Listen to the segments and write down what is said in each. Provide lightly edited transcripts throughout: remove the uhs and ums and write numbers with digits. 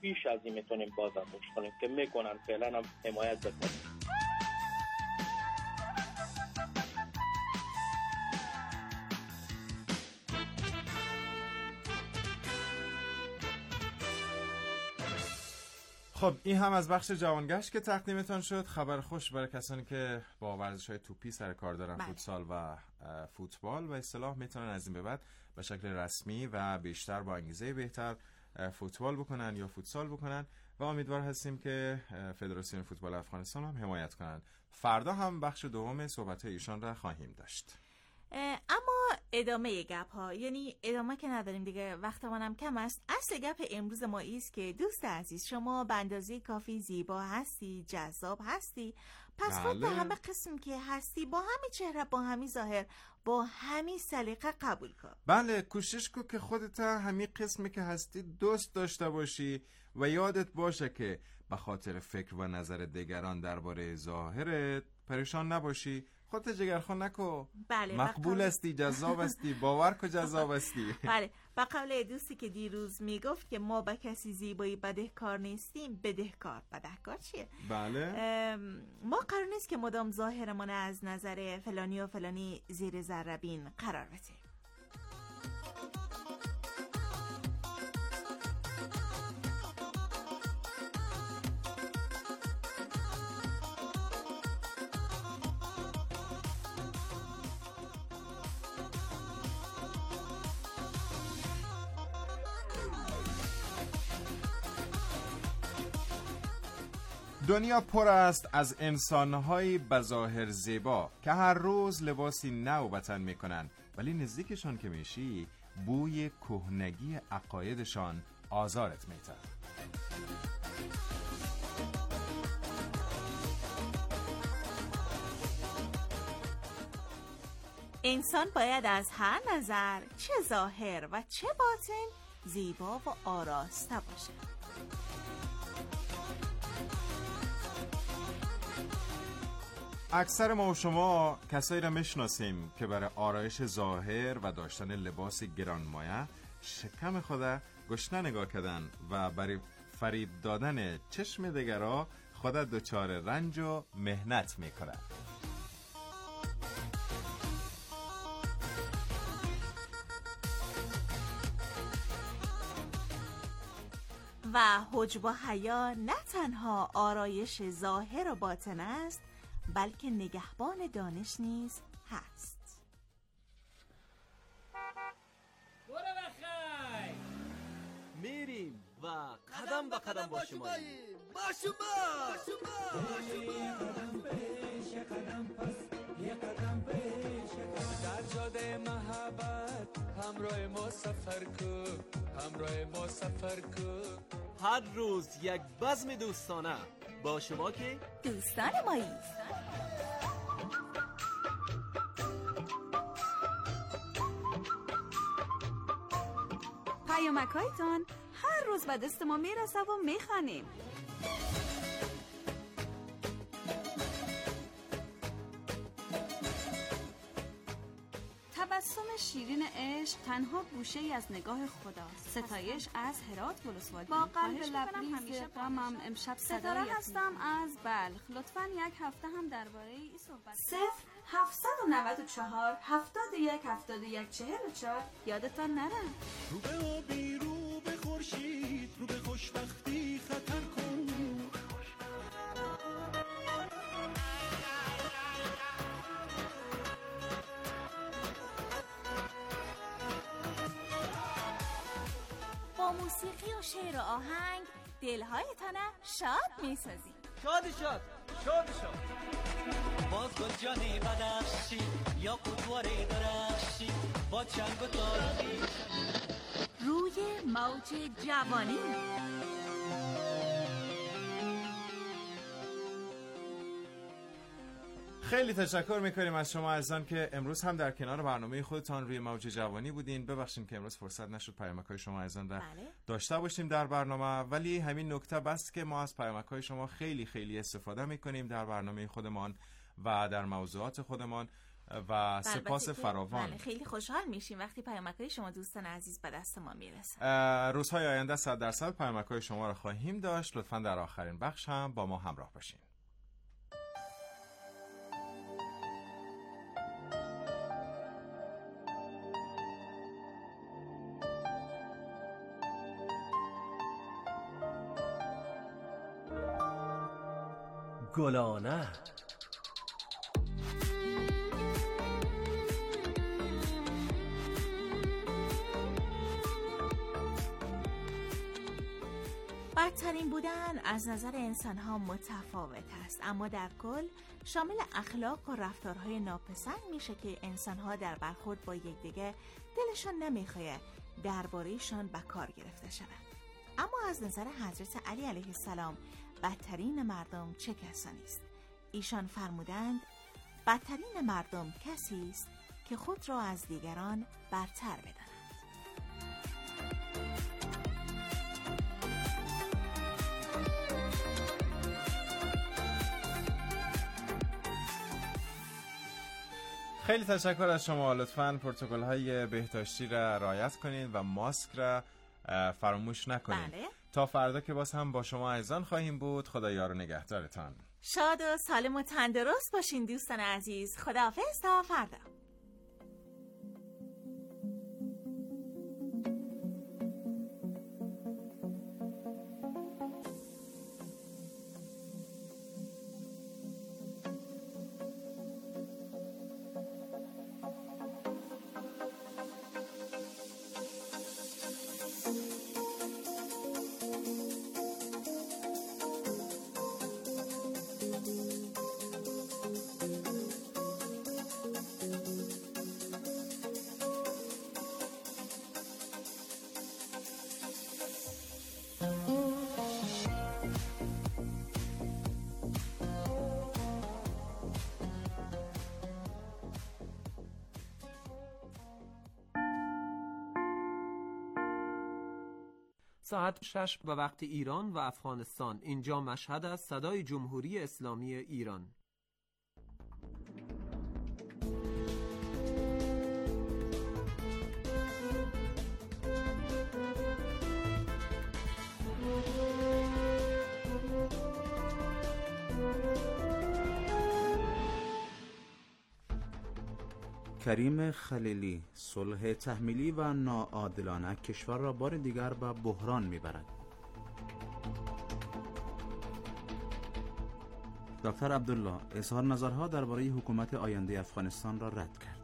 بیش از این میتونیم بازآموز کنیم که میکنن، فعلا هم حمایت بکنیم. خب این هم از بخش جوانگشت که تقدیمتان شد. خبر خوش برای کسانی که با ورزش‌های توپی سر کار دارن، فوتسال و فوتبال و اصطلاح، میتونن از این به بعد به شکل رسمی و بیشتر با انگیزه بهتر فوتبال بکنن یا فوتسال بکنن و امیدوار هستیم که فدراسیون فوتبال افغانستان هم حمایت کنن. فردا هم بخش دوم صحبت‌های ایشان را خواهیم داشت. اما ادامه گپ ها، یعنی ادامه که نداریم دیگه، وقتمان هم کم است. اصل گپ امروز ما ایست که دوست عزیز، شما به اندازه کافی زیبا هستی، جذاب هستی، پس خود به همه قسم که هستی، با همین چهره، با همین ظاهر، با همین سلیقه قبول کن. بله، کوشش کن که خودت همین قسمی که هستی دوست داشته باشی و یادت باشه که به خاطر فکر و نظر دیگران درباره ظاهرت پریشان نباشی. خودت جگرخون نکو. بله، مقبول هستی، جذاب هستی، باور کو جذاب هستی. بله، با قول دوستی که دیروز میگفت که ما به کسی زیبایی بدهکار نیستیم. بدهکار چیه؟ بله، ما قرار نیست که مدام ظاهرمان از نظر فلانی و فلانی زیر ذره بین قرار بدیم. دنیا پر است از انسان‌های بظاهر زیبا که هر روز لباسی نو به تن می‌کنن، ولی نزدیکشان که میشی بوی کهنگی عقایدشان آزارت می‌ده. انسان باید از هر نظر، چه ظاهر و چه باطن، زیبا و آراسته باشه. اکثر ما و شما کسایی را میشناسیم که برای آرایش ظاهر و داشتن لباس گرانمایه شکم خود گشنه نگاه کردن و برای فریب دادن چشم دیگرها خود دچار رنج و مهنت میکنن. و حجب و حیا نه تنها آرایش ظاهر و باطن است، بلکه نگهبان دانش نیز هست. برو بخیر، میریم و قدم به قدم با شما قدم پیش قدم پس یه قدم پیش قدم، در جاده محبت همراه ما سفر کن، همراه ما سفر کن. هر روز یک بزم دوستانه با شما که دوستان مایی. پیامک‌هایتان هر روز به دست ما میرسه و میخوانیم. تبسم شیرین عشق تنها گوشه ای از نگاه خداست. ستایش از هرات ولسوالی. با قلب لبریز غمم امشب ستاره هستم از بلخ. لطفاً یک هفته هم درباره این صحبت. 0794 71 71 44 یادتان نره. رو به آبی، رو به خورشید، رو به خوشبختی خطر کن. با موسیقی و شعر و آهنگ دلهایتان شاد میسازیم. شاد شاد با گل جانی بدخشی یا قطواری درخشی با چنگ و تاریخی روی موج جوانی. خیلی تشکر میکنیم از شما عزیزان که امروز هم در کنار برنامه خودتان روی موج جوانی بودین. ببخشید که امروز فرصت نشد پیامک‌های شما عزیزان را داشته باشیم در برنامه، ولی همین نکته بس که ما از پیامک‌های شما خیلی خیلی استفاده میکنیم در برنامه خودمان و در موضوعات خودمان. و سپاس فراوان. بله خیلی خوشحال میشیم وقتی پیامک‌های شما دوستان عزیز به دست ما میرسه. روزهای آینده 100% پیامک‌های شما رو خواهیم داشت. لطفاً در آخرین بخش هم با ما همراه باشین. گلانه بدترین بودن از نظر انسان‌ها متفاوت است، اما در کل شامل اخلاق و رفتارهای ناپسند میشه که انسان‌ها در برخورد با یکدیگر دلشان نمیخواد درباره‌شان به کار گرفته شود. اما از نظر حضرت علی علیه السلام بدترین مردم چه کسانی است؟ ایشان فرمودند بدترین مردم کسی است که خود را از دیگران برتر بداند. خیلی تشکر از شما. لطفاً پروتکل‌های بهداشتی را رعایت کنید و ماسک را فراموش نکنید. بله. تا فردا که باز هم با شما عزیزان خواهیم بود. خدا یار و نگهدارتان. شاد و سالم و تندرست باشین دوستان عزیز. خداحافظ تا فردا. ساعت 6 به وقت ایران و افغانستان. اینجا مشهد از صدای جمهوری اسلامی ایران. کریم خلیلی: صلح تحمیلی و ناعادلانه کشور را بار دیگر به بحران میبرد. دکتر عبدالله اظهار نظرها درباره حکومت آینده افغانستان را رد کرد.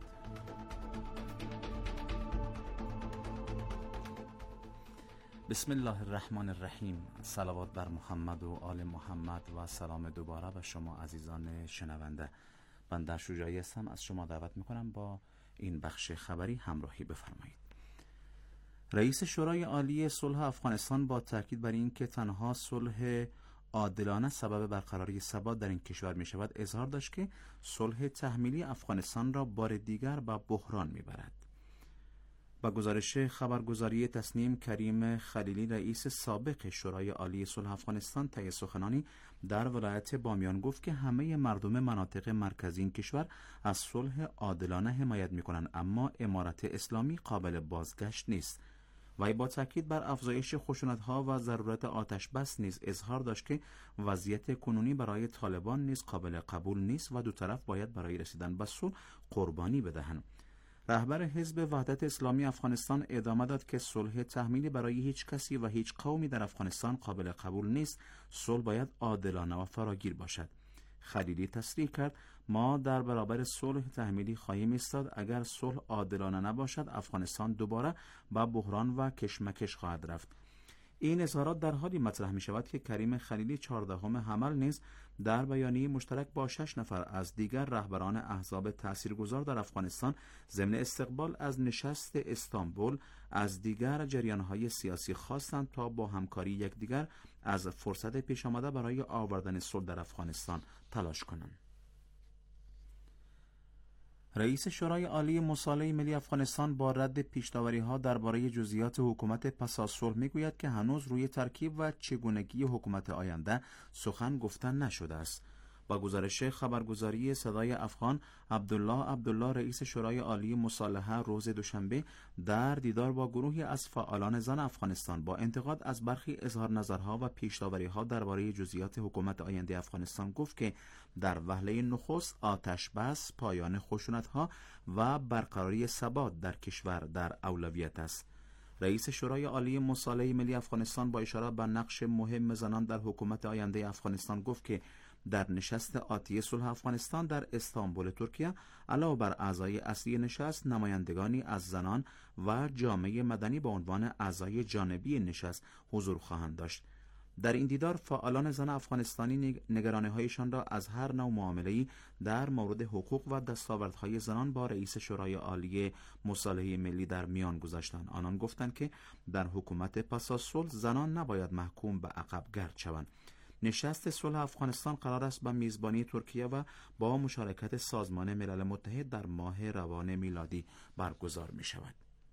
بسم الله الرحمن الرحیم. صلوات بر محمد و آل محمد و سلام دوباره به شما عزیزان شنونده. بنده شجاعی هستم. از شما دعوت میکنم با این بخش خبری همراهی بفرمایید. رئیس شورای عالی صلح افغانستان با تاکید بر این که تنها صلح عادلانه سبب برقراری ثبات در این کشور می شود اظهار داشت که صلح تحمیلی افغانستان را بار دیگر به بحران می برد. با گزارش خبرگزاری تصنیم، کریم خلیلی رئیس سابق شورای عالی صلح افغانستان طی سخنانی در ولایت بامیان گفت که همه مردم مناطق مرکزی این کشور از صلح عادلانه حمایت می‌کنند، اما امارت اسلامی قابل بازگشت نیست. وی با تاکید بر افزایش خشونت‌ها و ضرورت آتش بس نیز اظهار داشت که وضعیت کنونی برای طالبان نیز قابل قبول نیست و دو طرف باید برای رسیدن به صلح قربانی بدهند. رهبر حزب وحدت اسلامی افغانستان ادامه داد که صلح تحمیلی برای هیچ کسی و هیچ قومی در افغانستان قابل قبول نیست. صلح باید عادلانه و فراگیر باشد. خلیلی تصریح کرد ما در برابر صلح تحمیلی خواهیم ایستاد. اگر صلح عادلانه نباشد افغانستان دوباره به بحران و کشمکش خواهد رفت. این اظهارات در حالی مطرح می شود که کریم خلیلی 14 حمل نیز در بیانیه مشترک با 6 نفر از دیگر رهبران احزاب تاثیرگذار در افغانستان ضمن استقبال از نشست استانبول از دیگر جریان‌های سیاسی خواستند تا با همکاری یکدیگر از فرصت پیش آمده برای آوردن صلح در افغانستان تلاش کنند. رئیس شورای عالی مصالحه ملی افغانستان با رد پیش‌داوری‌ها درباره جزئیات حکومت پس از صلح می‌گوید که هنوز روی ترکیب و چگونگی حکومت آینده سخن گفتن نشده است. با گزارش خبرگزاری صدای افغان، عبدالله رئیس شورای عالی مصالحه روز دوشنبه در دیدار با گروهی از فعالان زن افغانستان با انتقاد از برخی اظهار نظرها و پیش‌داوری‌ها درباره جزئیات حکومت آینده افغانستان گفت که در وهله نخست آتش بس، پایان خشونت‌ها و برقراری ثبات در کشور در اولویت است. رئیس شورای عالی مصالحه ملی افغانستان با اشاره به نقش مهم زنان در حکومت آینده افغانستان گفت که در نشست آتی صلح افغانستان در استانبول ترکیه علاوه بر اعضای اصلی نشست، نمایندگانی از زنان و جامعه مدنی به عنوان اعضای جانبی نشست حضور خواهند داشت. در این دیدار فعالان زن افغانستانی نگرانی‌هایشان را از هر نوع معامله‌ای در مورد حقوق و دستاوردهای زنان با رئیس شورای عالی مصالحه ملی در میان گذاشتند. آنان گفتند که در حکومت پس از صلح زنان نباید محکوم به عقب گرد شوند. نشست صلح افغانستان قرار است به میزبانی ترکیه و با مشارکت سازمان ملل متحد در ماه روان میلادی برگزار می شود.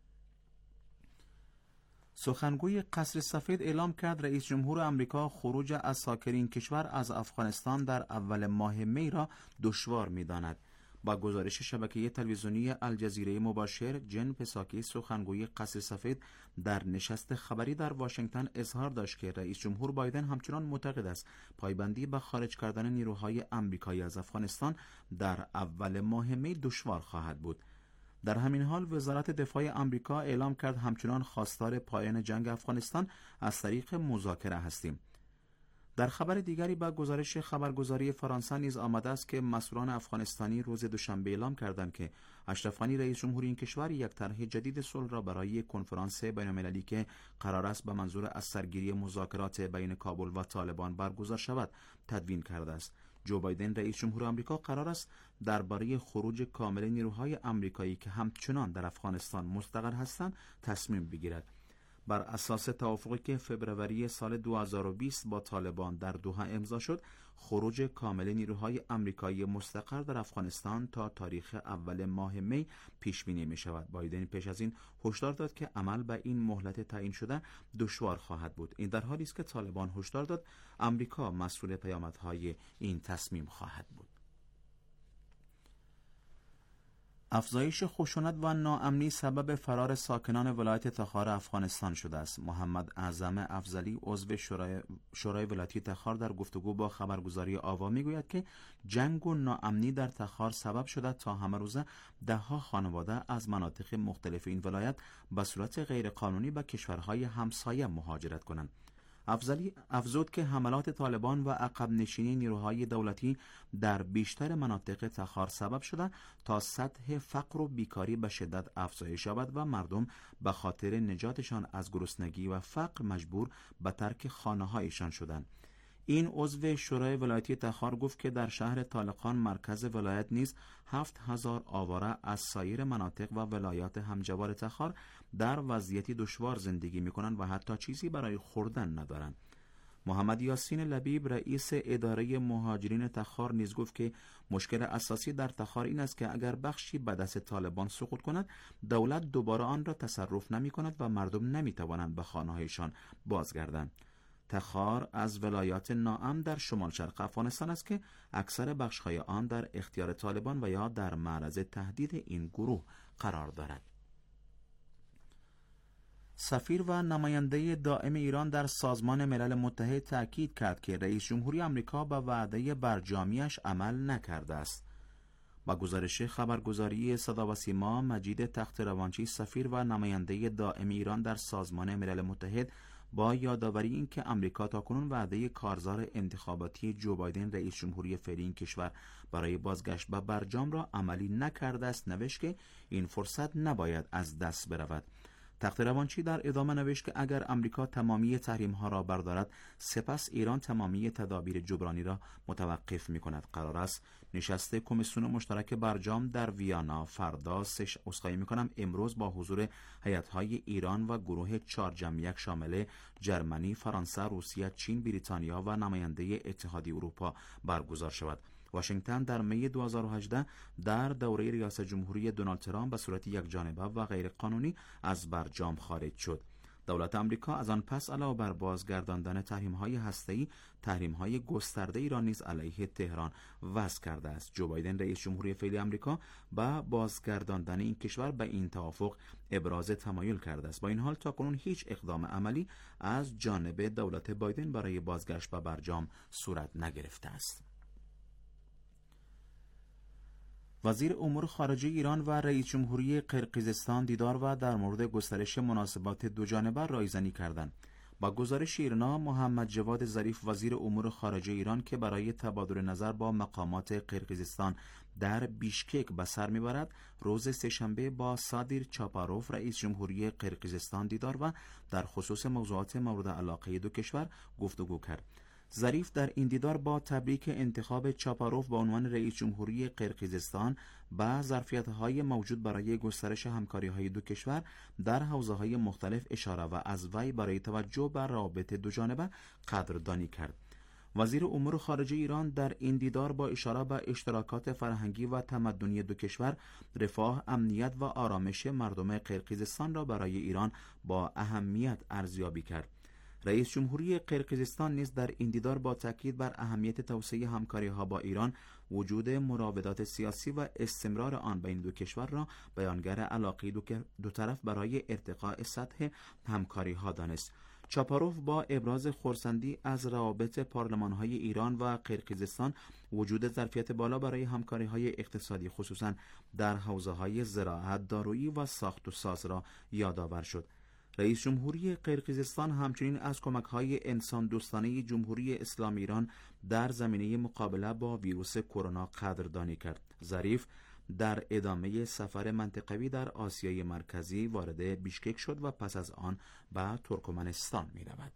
سخنگوی قصر سفید اعلام کرد رئیس جمهور آمریکا خروج از ساکنین کشور از افغانستان در اول ماه می را دشوار می داند. با گزارش شبکه تلویزیونی الجزیره مباشر، جن پساکی سخنگوی قصر سفید در نشست خبری در واشنگتن اظهار داشت که رئیس جمهور بایدن همچنان معتقد است پایبندی به خارج کردن نیروهای آمریکایی از افغانستان در اول ماه می دشوار خواهد بود. در همین حال وزارت دفاع آمریکا اعلام کرد همچنان خواستار پایان جنگ افغانستان از طریق مذاکره هستیم. در خبر دیگری با گزارش خبرگزاری فرانسه نیز آمده است که مسئولان افغانستانی روز دوشنبه اعلام کردند که اشرف غنی رئیس جمهوری این کشور یک طرح جدید صلح را برای کنفرانس بین‌المللی که قرار است به منظور از سرگیری مذاکرات بین کابل و طالبان برگزار شود تدوین کرده است. جو بایدن رئیس جمهور آمریکا قرار است درباره خروج کامل نیروهای آمریکایی که همچنان در افغانستان مستقر هستند تصمیم بگیرد. بر اساس توافقی که فبروری سال 2020 با طالبان در دوحه امضا شد، خروج کامل نیروهای آمریکایی مستقر در افغانستان تا تاریخ اول ماه می پیش بینی می شود. بایدن پیش از این هشدار داد که عمل به این مهلت تعیین شده دشوار خواهد بود. این در حالی است که طالبان هشدار داد آمریکا مسئول پیامدهای این تصمیم خواهد بود. افزایش خشونت و ناامنی سبب فرار ساکنان ولایت تخار افغانستان شده است. محمد اعظم افضلی عضو شورای ولایتی تخار در گفتگو با خبرگزاری آوا میگوید که جنگ و ناامنی در تخار سبب شده تا همه روزه ده‌ها خانواده از مناطق مختلف این ولایت به صورت غیرقانونی به کشورهای همسایه مهاجرت کنند. افضلی افزود که حملات طالبان و عقب نشینی نیروهای دولتی در بیشتر مناطق تخار سبب شده تا سطح فقر و بیکاری به شدت افزایش یابد و مردم به خاطر نجاتشان از گرسنگی و فقر مجبور به ترک خانه‌هایشان شدند. این عضو شورای ولایتی تخار گفت که در شهر طالقان مرکز ولایت نیز 7000 آواره از سایر مناطق و ولایات همجوار تخار در وضعیتی دشوار زندگی می‌کنند و حتی چیزی برای خوردن ندارند. محمد یاسین لبیب رئیس اداره مهاجرین تخار نیز گفت که مشکل اساسی در تخار این است که اگر بخشی به دست طالبان سقوط کند، دولت دوباره آن را تصرف نمی‌کند و مردم نمی‌توانند به خانه‌هایشان بازگردند. تخار از ولایات ناامن در شمال شرق افغانستان است که اکثر بخش‌های آن در اختیار طالبان و یا در معرض تهدید این گروه قرار دارد. سفیر و نماینده دائم ایران در سازمان ملل متحد تأکید کرد که رئیس جمهوری آمریکا به وعده برجامیش عمل نکرده است. با گزارش خبرگزاری صدا و سیما، مجید تخت‌روانچی سفیر و نماینده دائم ایران در سازمان ملل متحد با یادآوری این که آمریکا تاکنون وعده کارزار انتخاباتی جو بایدن رئیس جمهوری فعلی این کشور برای بازگشت به برجام را عملی نکرده است نوشت که این فرصت نباید از دست برود. تخت‌روانچی در ادامه نوشت که اگر آمریکا تمامی تحریم‌ها را بردارد، سپس ایران تمامی تدابیر جبرانی را متوقف می‌کند. قرار است نشست کمیسیون مشترک برجام در ویانا فردا امروز با حضور هیئت‌های ایران و گروه 4+1 شامل جرمنی، فرانسه، روسیه، چین، بریتانیا و نماینده اتحادیه اروپا برگزار شود. واشنگتن در می 2018 در دوره ریاست جمهوری دونالد ترامپ به صورت یک جانبه و غیر قانونی از برجام خارج شد. دولت آمریکا از آن پس علاوه بر بازگرداندن تحریم‌های هسته‌ای، تحریم‌های گسترده‌ای را نیز علیه تهران وضع کرده است. جو بایدن رئیس جمهوری فعلی آمریکا با بازگرداندن این کشور به این توافق ابراز تمایل کرده است. با این حال تاکنون هیچ اقدام عملی از جانب دولت بایدن برای بازگشت به برجام صورت نگرفته است. وزیر امور خارجه ایران و رئیس جمهوری قرقیزستان دیدار و در مورد گسترش مناسبات دوجانبه رایزنی کردند. با گزارش ایرنا، محمد جواد ظریف وزیر امور خارجه ایران که برای تبادل نظر با مقامات قرقیزستان در بیشکک به سر میبرد، روز سه‌شنبه با سادیر چاپاروف رئیس جمهوری قرقیزستان دیدار و در خصوص موضوعات مورد علاقه دو کشور گفتگو کرد. ظریف در این دیدار با تبریک انتخاب چاپاروف به عنوان رئیس جمهوری قرقیزستان با ظرفیت‌های موجود برای گسترش همکاری‌های دو کشور در حوزه‌های مختلف اشاره و از وی برای توجه به روابط دوجانبه قدردانی کرد. وزیر امور خارجه ایران در این دیدار با اشاره به اشتراکات فرهنگی و تمدنی دو کشور، رفاه، امنیت و آرامش مردم قرقیزستان را برای ایران با اهمیت ارزیابی کرد. رئیس جمهوری قرقیزستان نیز در این دیدار با تاکید بر اهمیت توسعه همکاری‌ها با ایران، وجود مراودات سیاسی و استمرار آن بین دو کشور را بیانگر علاقه دو طرف برای ارتقاء سطح همکاری‌ها دانست. چاپاروف با ابراز خرسندی از روابط پارلمان‌های ایران و قرقیزستان، وجود ظرفیت بالا برای همکاری‌های اقتصادی خصوصاً در حوزه‌های زراعت، دارویی و ساخت و ساز را یادآور شد. رئیس جمهوری قرقیزستان همچنین از کمک‌های انسان دوستانه جمهوری اسلامی ایران در زمینه مقابله با ویروس کرونا قدردانی کرد. ظریف در ادامه سفر منطقوی در آسیای مرکزی وارد بیشکک شد و پس از آن به ترکمنستان می‌رود.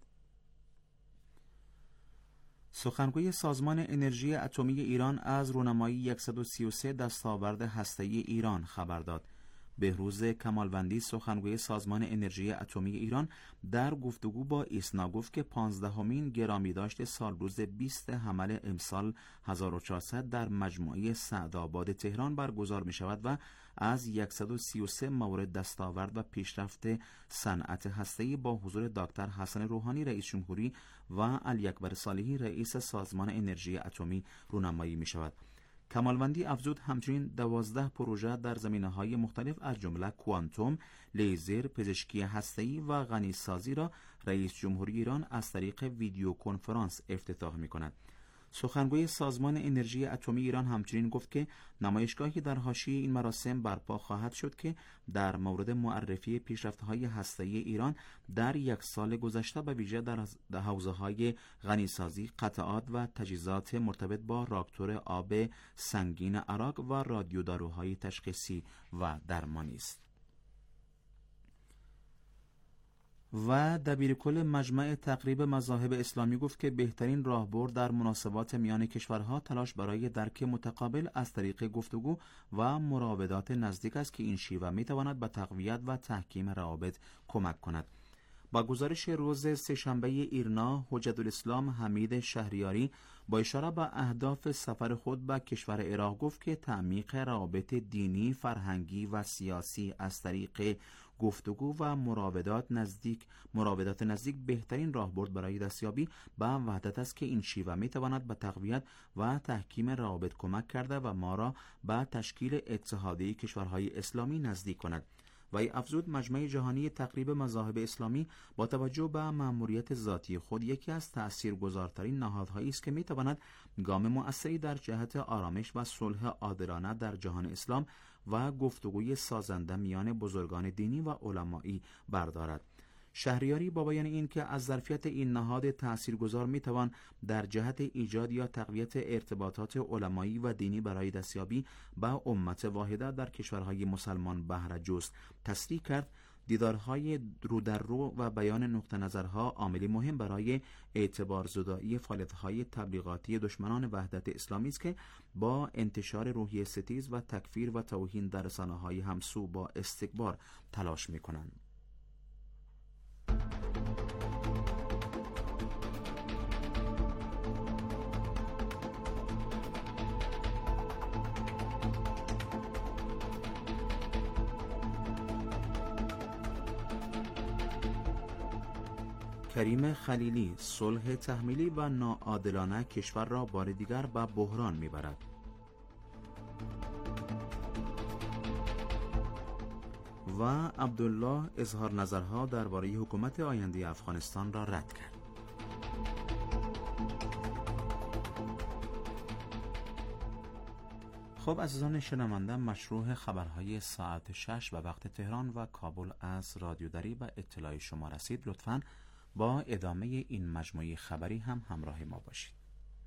سخنگوی سازمان انرژی اتمی ایران از رونمایی 133 دستاورد هسته‌ای ایران خبر داد. بهروز کمالوندی، سخنگوی سازمان انرژی اتمی ایران، در گفتگو با ایسنا گفت که 15مین گرامیداشت سالروز 20 حمل امسال 1400 در مجموعه سعدآباد تهران برگزار می شود و از 133 مورد دستاورد و پیشرفت صنعت هسته‌ای با حضور دکتر حسن روحانی رئیس جمهوری و علی اکبر صالحی رئیس سازمان انرژی اتمی رونمایی می شود. کمالوندی افزود همچنین 12 پروژه در زمینه‌های مختلف از جمله کوانتوم، لیزر، پزشکی هسته‌ای و غنیسازی را رئیس جمهوری ایران از طریق ویدیو کنفرانس افتتاح می‌کند. سخنگوی سازمان انرژی اتمی ایران همچنین گفت که نمایشگاهی در حاشیه این مراسم برپا خواهد شد که در مورد معرفی پیشرفت‌های هسته‌ای ایران در یک سال گذشته به ویژه در حوزه‌های غنیسازی، قطعات و تجهیزات مرتبط با راکتور آب سنگین عراق و رادیوداروهای تشخیصی و درمانی است. و دبیرکل مجمع تقریب مذاهب اسلامی گفت که بهترین راهبرد در مناسبات میان کشورها تلاش برای درک متقابل از طریق گفتگو و مراودات نزدیک است که این شیوه میتواند به تقویت و تحکیم روابط کمک کند. با گزارش روز سه‌شنبه ایرنا، حجت الاسلام حمید شهریاری با اشاره به اهداف سفر خود به کشور عراق گفت که تعمیق روابط دینی، فرهنگی و سیاسی از طریق گفتگو و مراودات نزدیک بهترین راهبرد برای دستیابی به وحدت است که این شیوه میتواند به تقویت و تحکیم روابط کمک کرده و ما را به تشکیل اتحادیه کشورهای اسلامی نزدیک کند. و افزود مجمع جهانی تقریب مذاهب اسلامی با توجه به مأموریت ذاتی خود یکی از تأثیرگذارترین نهادهایی است که میتواند گام مؤثری در جهت آرامش و صلح عادلانه در جهان اسلام و گفتگوی سازنده میان بزرگان دینی و علمایی بردارد. شهریاری با بیان این که از ظرفیت این نهاد تأثیرگذار میتوان در جهت ایجاد یا تقویت ارتباطات علمایی و دینی برای دستیابی به امت واحده در کشورهای مسلمان بهره جست تصریح کرد، دیدارهای رو در رو و بیان نقطه نظرها عاملی مهم برای اعتبار زدایی فعالیت‌های تبلیغاتی دشمنان وحدت اسلامی است که با انتشار روحیه ستیز و تکفیر و توهین در رسانه‌های همسو با استکبار تلاش می‌کنند. کریم خلیلی صلح تحمیلی و ناعادلانه کشور را بار دیگر به بحران می‌برد. و عبدالله اظهار نظرها درباره حکومت آینده افغانستان را رد کرد. خب عزیزان شنونده، مشروع خبرهای ساعت 6 به وقت تهران و کابل از رادیو دری و اطلاع شما رسید. لطفاً با ادامه این مجموعه خبری هم همراه ما باشید.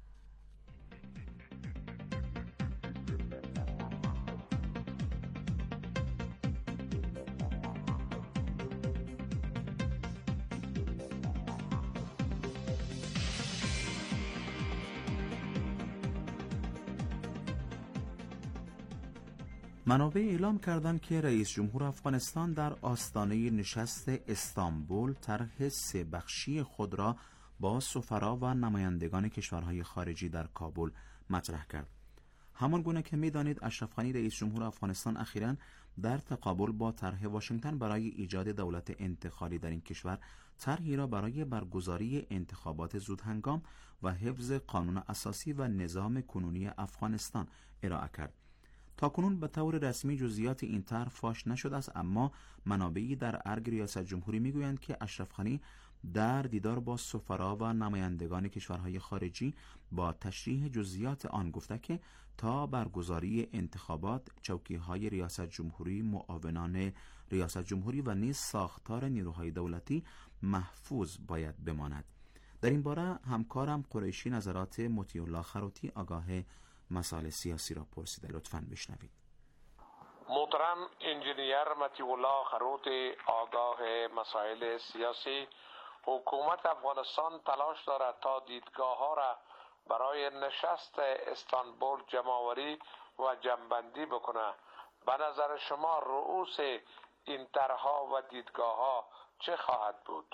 منابع اعلام کردند که رئیس جمهور افغانستان در آستانه نشست استانبول طرح 3 بخشی خود را با سفرا و نمایندگان کشورهای خارجی در کابل مطرح کرد. همان گونه که می‌دانید اشرف غنی رئیس جمهور افغانستان اخیراً در تقابل با طرح واشنگتن برای ایجاد دولت انتقالی در این کشور طرحی را برای برگزاری انتخابات زودهنگام و حفظ قانون اساسی و نظام کنونی افغانستان ارائه کرد. تاکنون به طور رسمی جزئیات این طرح فاش نشده است، اما منابعی در ارگ ریاست جمهوری میگویند که اشرف غنی در دیدار با سفرا و نمایندگان کشورهای خارجی با تشریح جزئیات آن گفته که تا برگزاری انتخابات چوکی‌های ریاست جمهوری، معاونان ریاست جمهوری و نیز ساختار نیروهای دولتی محفوظ باید بماند. در این باره همکارم قریشی نظرات مطیع الله خروتی آگاه مسائل سیاسی را پرسیده. لطفاً بشنوید. محترم انجینیر مطیع الله خروتی آگاه مسائل سیاسی، حکومت افغانستان تلاش دارد تا دیدگاه ها را برای نشست استانبول جمع‌آوری و جمع‌بندی بکنه. به نظر شما رؤوس این طرح‌ها و دیدگاه ها چه خواهد بود؟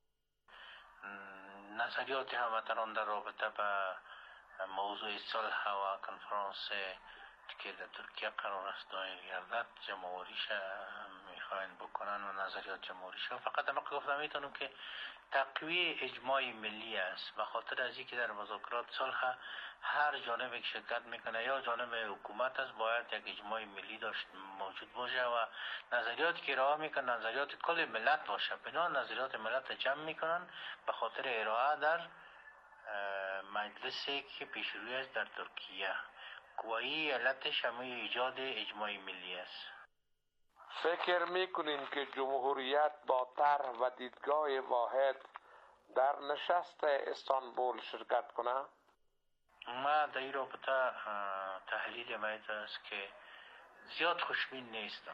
نظریات هموطنان در رابطه به موضوع صلح و کنفرانس که در ترکیه قرار است دایر گردد جمع‌آوریش میخواین بکنن و نظریات جمع‌آوریش. فقط من گفتم میتونم که تقویه اجماع ملی است، به خاطر از اینکه در مذاکرات صلح هر جانب که شرکت میکنه یا جانب حکومت است باید یک اجماع ملی موجود باشه و نظریاتی که ارائه میکنن نظریات کل ملت باشه. بنا نظریات ملت جمع میکنن به خاطر ارائه در مجلسی که پیشروی است در ترکیه. گویی علتش همه ایجاد اجماع ملی است. فکر میکنین که جمهوریت با طرح و دیدگاه واحد در نشست استانبول شرکت کنه؟ ما در این رابطه تحلیل ما است که زیاد خوشبین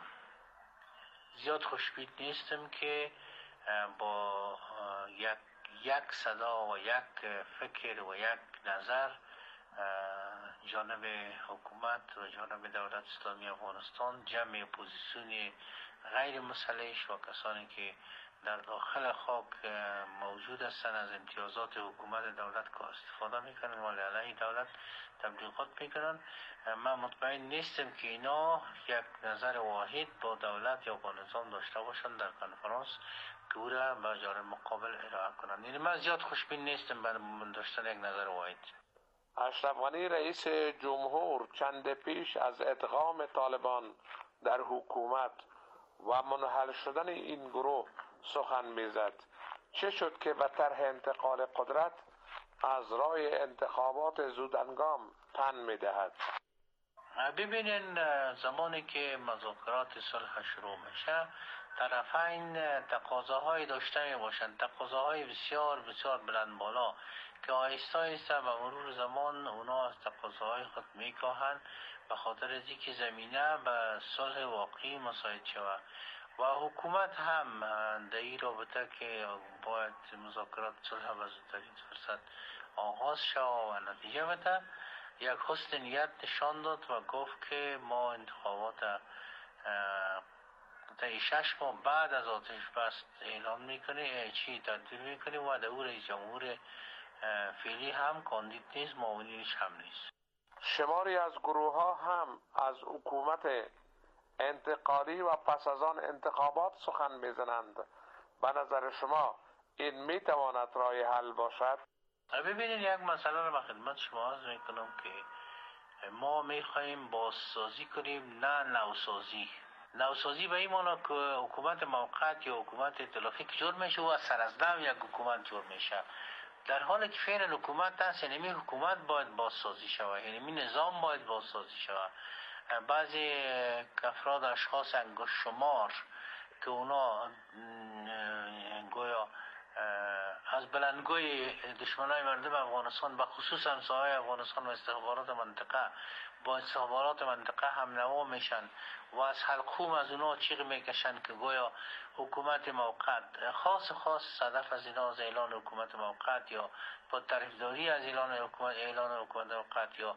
نیستم که با یک صدا و یک فکر و یک نظر جانب حکومت و جانب دولت اسلامی افغانستان جمع اپوزیسیون غیر مسلح و کسانی که در داخل خاک موجود هستند از امتیازات حکومت دولت که استفاده میکنن و علیه دولت تبلیغات میکنن. من مطمئن نیستم که اینا یک نظر واحد با دولت یا با نظام داشته باشند در کنفرانس که او را به جانب مقابل ارائه کنند. یعنی من زیاد خوشبین نیستم برای داشتن یک نظر واحد. اشرف غنی رئیس جمهور چند پیش از ادغام طالبان در حکومت و منحل شدن این گروه سخن میزد. چه شد که به طرح انتقال قدرت از راه انتخابات زودهنگام تن میدهد؟ ببینین زمانی که مذاکرات صلح شروع میشه طرفین تقاضاهای داشته باشند، تقاضاهای بسیار بسیار بلند بالا که آهسته آهسته به مرور زمان اونا از تقاضاهای خود میکاهند به خاطر از اینکه زمینه به صلح واقعی مساعد شود و حکومت هم در این رابطه که باید مذاکرات صلح به زودترین فرصت آغاز شود و نتیجه بده یک حسن نیت نشان داد و گفت که ما انتخابات تا 6 ماه بعد از آتش بس اعلام میکنه تدبیر میکنه و در او رئیس جمهور فعلی هم کاندید نیست، معاونینش هم نیست. شماری از گروه ها هم از حکومت انتقالی و پس از آن انتخابات سخن میزنند. به نظر شما این میتواند راه حل باشد؟ ببینید یک مسئله رو به خدمت شما عرض میکنم که ما میخواییم بازسازی کنیم، نه نوسازی. نوسازی به این معنی که حکومت موقت یا حکومت ائتلافی که جور میشه و از سر از نو یک حکومت جور میشه، در حالی که فعلا حکومت هست، یعنی حکومت باید بازسازی شود، یعنی نظام باید بازسازی شود. بعضی افراد اشخاص انگشت شمار که اونا گویا از بلندگوی دشمنای مردم افغانستان و خصوص همسایه‌های افغانستان و استخبارات منطقه با استخبارات منطقه هم نوا میشن و از حلقوم از اونا چیغ میکشن که گویا حکومت موقت خاص صدف از اینا از اعلان حکومت موقت یا با طرفداری از اعلان حکومت موقت یا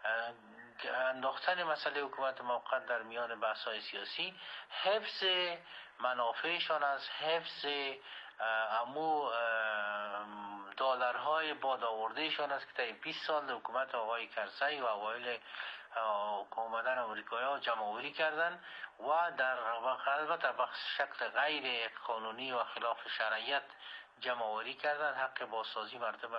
انداختن مسئله حکومت موقت در میان بحث‌های سیاسی حفظ منافعشان از حفظ امو دلارهای بادآوردهشان است که تا 20 سال حکومت آقای کرزی و اوایل آمدن امریکایی‌ها جمع‌آوری کردند و در البته به شکل غیر قانونی و خلاف شرعیت جمع‌آوری کردند. حق بازسازی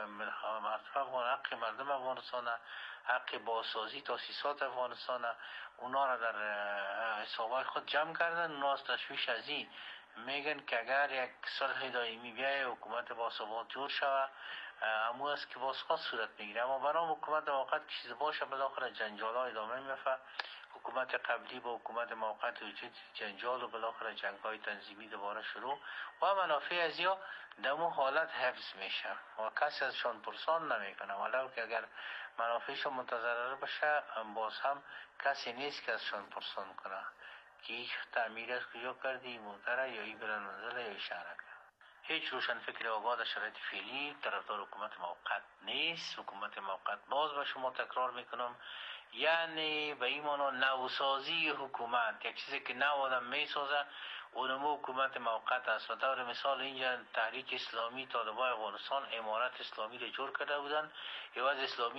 حق مردم افغانستان، حق بازسازی تاسیسات افغانستان، اونا را در حساب‌های خود جمع کردند. اونا از تشویش از این میگن که اگر یک صلح دائمی بیایه حکومت باثبات جور شود، امو است که بازخواست صورت میگیره. اما برای حکومت موقت چیز باشه بالاخره جنجال ها ادامه میفته. حکومت قبلی با حکومت موقت وجود جنجال و بالاخره جنگ های تنظیمی دوباره شروع و منافع از یا دمو حالت حفظ میشه و کسی ازشان پرسان نمیکنه، ولو که اگر منافعشون متضرر بشه باز هم کسی نیست که ازشان پرسان کنه که این تعمیر از کجا کردی، موتره یا این بلند منزله یا شهرک. هیچ روشن فکر آگاه در شرایط فعلی طرفدار حکومت موقت نیست. حکومت موقت باز به شما تکرار میکنم یعنی به این معنی نوسازی حکومت، یک چیزی که نو آدم میسازه اونمو حکومت موقت است. و طور مثال اینجا تحریک اسلامی طالبان افغانستان امارت اسلامی رو جور کرده بودن، امارت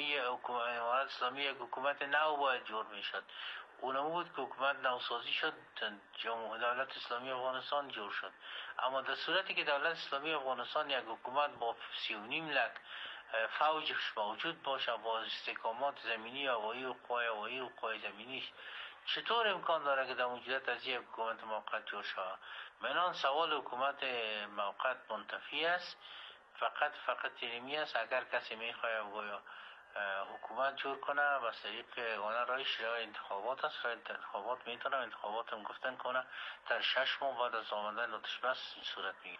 اسلامی یک حکومت نو باید جور میشد، اونمو بود که حکومت نوسازی شد، دولت اسلامی افغانستان جور شد. اما در صورتی که دولت اسلامی افغانستان یک حکومت با 3.5 لک فوجش موجود باشه با استحکامات زمینی هوایی و قوای زمینیش، چطور امکان داره که در موجودیت از یک حکومت موقت جور شود؟ منان سوال حکومت موقت منتفی است، فقط علمی است. اگر کسی میخواه گویا حکومت جور کنه بس طریق یگانه راهش راه انتخابات است. راه انتخابات میتونه انتخابات هم گفتن کنه در 6 ماه بعد از آمدن آتش بس صورت میگیره.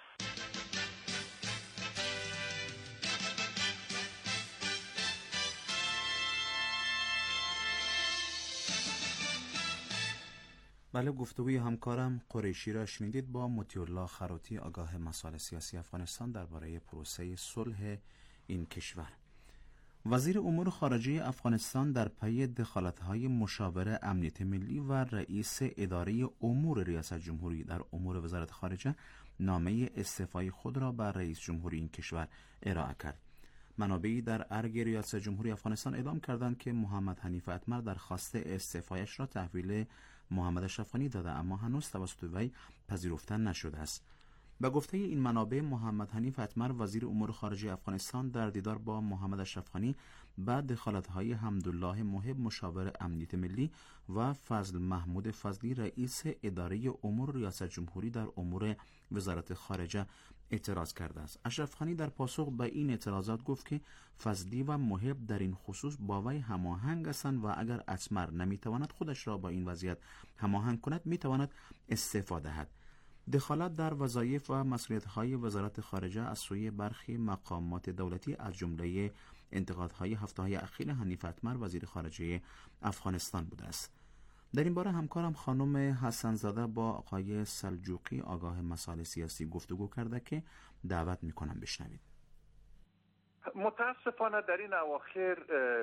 بله، گفتگوی همکارم قریشی را شنیدید با مطیع الله خروتی، آگاه مسائل سیاسی افغانستان درباره پروسه صلح این کشور. وزیر امور خارجه افغانستان در پی دخالت‌های مشاور امنیت ملی و رئیس اداره امور ریاست جمهوری در امور وزارت خارجه نامه استعفای خود را بر رئیس جمهوری این کشور ارائه کرد. منابعی در ارگ ریاست جمهوری افغانستان اعلام کردند که محمد حنیف اتمر درخواست استعفایش را تحویل محمد اشرف غنی داده، اما هنوز توسط وی پذیرفته نشده است. به گفته این منابع، محمد حنیف اتمر وزیر امور خارجه افغانستان در دیدار با محمد اشرف غنی بعد دخالت‌های حمدالله محب مشاور امنیت ملی و فضل محمود فضلی رئیس اداره امور ریاست جمهوری در امور وزارت خارجه اعتراض کرده است. اشرف غنی در پاسخ به این اعتراضات گفت که فضلی و محب در این خصوص با وی هماهنگ هستند و اگر اتمر نمیتواند خودش را با این وضعیت هماهنگ کند میتواند استعفا دهد. دخالت در وظایف و مسئولیت‌های وزارت خارجه از سوی برخی مقامات دولتی از جمله انتقادهای هفته‌های اخیر حنیف اتمر وزیر خارجه افغانستان بوده است. در این باره همکارم خانم حسن زاده با آقای سلجوقی آگاه مسائل سیاسی گفتگو کرده که دعوت میکنم بشنوید. متاسفانه در این اواخر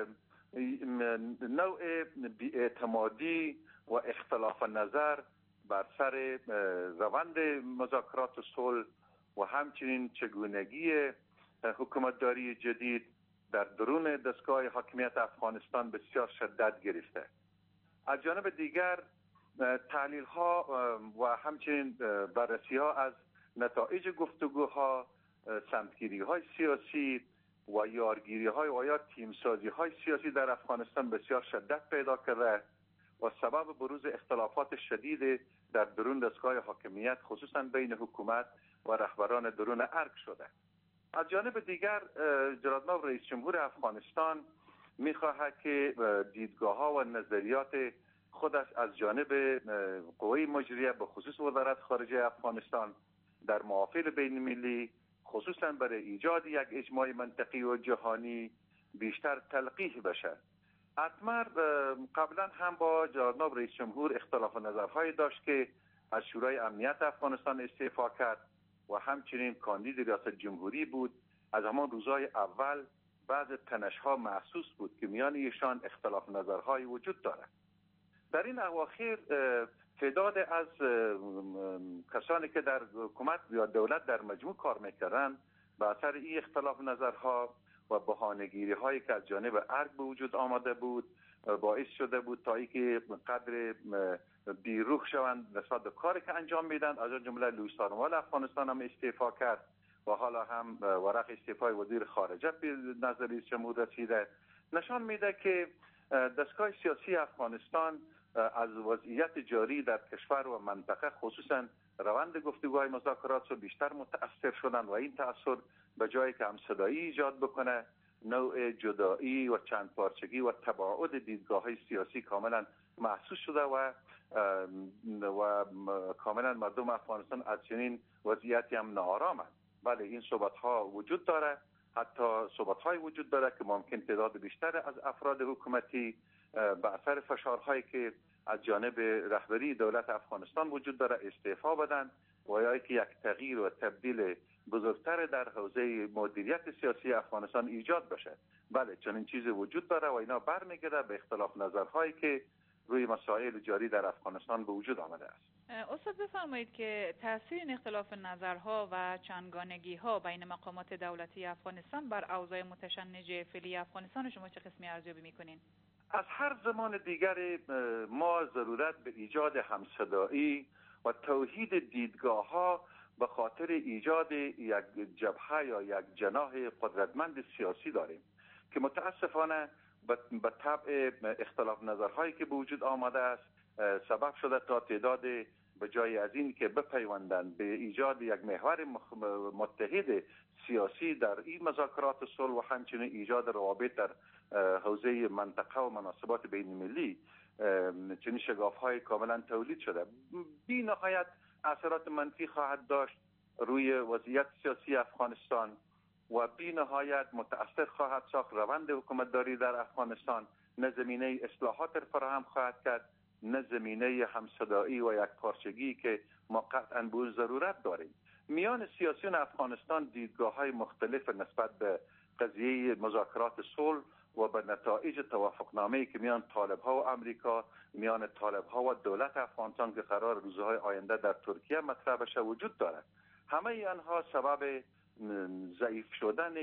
نوع بی‌اعتمادی و اختلاف نظر بر سر روند مذاکرات صلح و همچنین چگونگی حکومتداری جدید در درون دستگاه حاکمیت افغانستان بسیار شدت گرفته. از جانب دیگر تحلیل ها و همچنین بررسی ها از نتایج گفتگوها سمتگیری های سیاسی و یارگیری های و یا تیمسازی های سیاسی در افغانستان بسیار شدت پیدا کرده و سبب بروز اختلافات شدید در درون دستگاه حاکمیت خصوصا بین حکومت و رهبران درون ارگ شده. از جانب دیگر جناب رئیس جمهور افغانستان میخواهد که دیدگاه ها و نظریات خودش از جانب قوه مجریه به خصوص وزارت خارجه افغانستان در محافل بین المللی خصوصا برای ایجاد یک اجماع منطقی و جهانی بیشتر تلقیح بشه. اتمر قبلا هم با جناب رئیس جمهور اختلاف نظرهایی داشت که از شورای امنیت افغانستان استعفا کرد و همچنین کاندید ریاست جمهوری بود. از همان روزهای اول بعض تنش‌ها محسوس بود که میان ایشان اختلاف نظرهایی وجود دارد. در این اواخر تعداد از کسانی که در حکومت یا دولت در مجموع کار میکردن به اثر این اختلاف نظرها و بهانه‌گیری هایی که از جانب ارگ به وجود آمده بود باعث شده بود تا اینکه قدر بیروح شوند نسبت به کاری که انجام میدن. از جمله لویس سارنوال افغانستان هم استعفا کرد و حالا هم ورق استعفای وزیر خارجه به نظر رئیس جمهور رسیده. نشان میده که دستگاه سیاسی افغانستان از وضعیت جاری در کشور و منطقه خصوصا روند گفتگوهای مذاکرات رو بیشتر متاثر شدن و این تاثر به جایی که همصدایی ایجاد بکنه نوع جدایی و چند پارچگی و تباعد دیدگاه‌های سیاسی کاملا محسوس شده و کاملا مردم افغانستان از چنین وضعیتی هم ناآرامند. بله این صحبت‌ها وجود داره، حتی صحبت‌های وجود داره که ممکن تعداد بیشتر از افراد حکومتی به اثر فشارهایی که از جانب رهبری دولت افغانستان وجود داره استعفا بدن و یا که یک تغییر و تبدیل بزرگتر در حوزه مدیریت سیاسی افغانستان ایجاد بشه. بله چنین چیزی وجود داره و اینا برمیگرده به اختلاف نظرهایی که روی مسائل جاری در افغانستان به وجود آمده است. استاد بفرمایید که تاثیر این اختلاف نظرها و چندگانگی ها بین مقامات دولتی افغانستان بر اوضاع متشنج فعلی افغانستان شما چه قسمی ارزیابی میکنین؟ از هر زمان دیگر ما ضرورت به ایجاد همصدایی و توحید دیدگاه ها به خاطر ایجاد یک جبهه یا یک جناح قدرتمند سیاسی داریم که متاسفانه به طبع اختلاف نظرهایی که به وجود آمده است سبب شده تا تعداد به جای از این که بپیوندند به ایجاد یک محور متحد سیاسی در این مذاکرات صلح و همچنین ایجاد روابط در حوزه منطقه و مناسبات بین المللی چنین شگاف‌های کاملا تولید شده. بی نهایت اثرات منفی خواهد داشت روی وضعیت سیاسی افغانستان و بی نهایت متأثر خواهد ساخت روند حکومتداری در افغانستان. نه زمینه اصلاحات فراهم خواهد کرد نه زمینه همصدایی و یک پارچگی که ما قطعاً به ضرورت داریم. میان سیاسیون افغانستان دیدگاه‌های مختلف نسبت به قضیه مذاکرات صلح و به نتایج توافقنامه‌ای که میان طالب‌ها و امریکا، میان طالب‌ها و دولت افغانستان که قرار روزهای آینده در ترکیه مطرح بشه وجود دارد. همه آنها سبب ضعیف شدن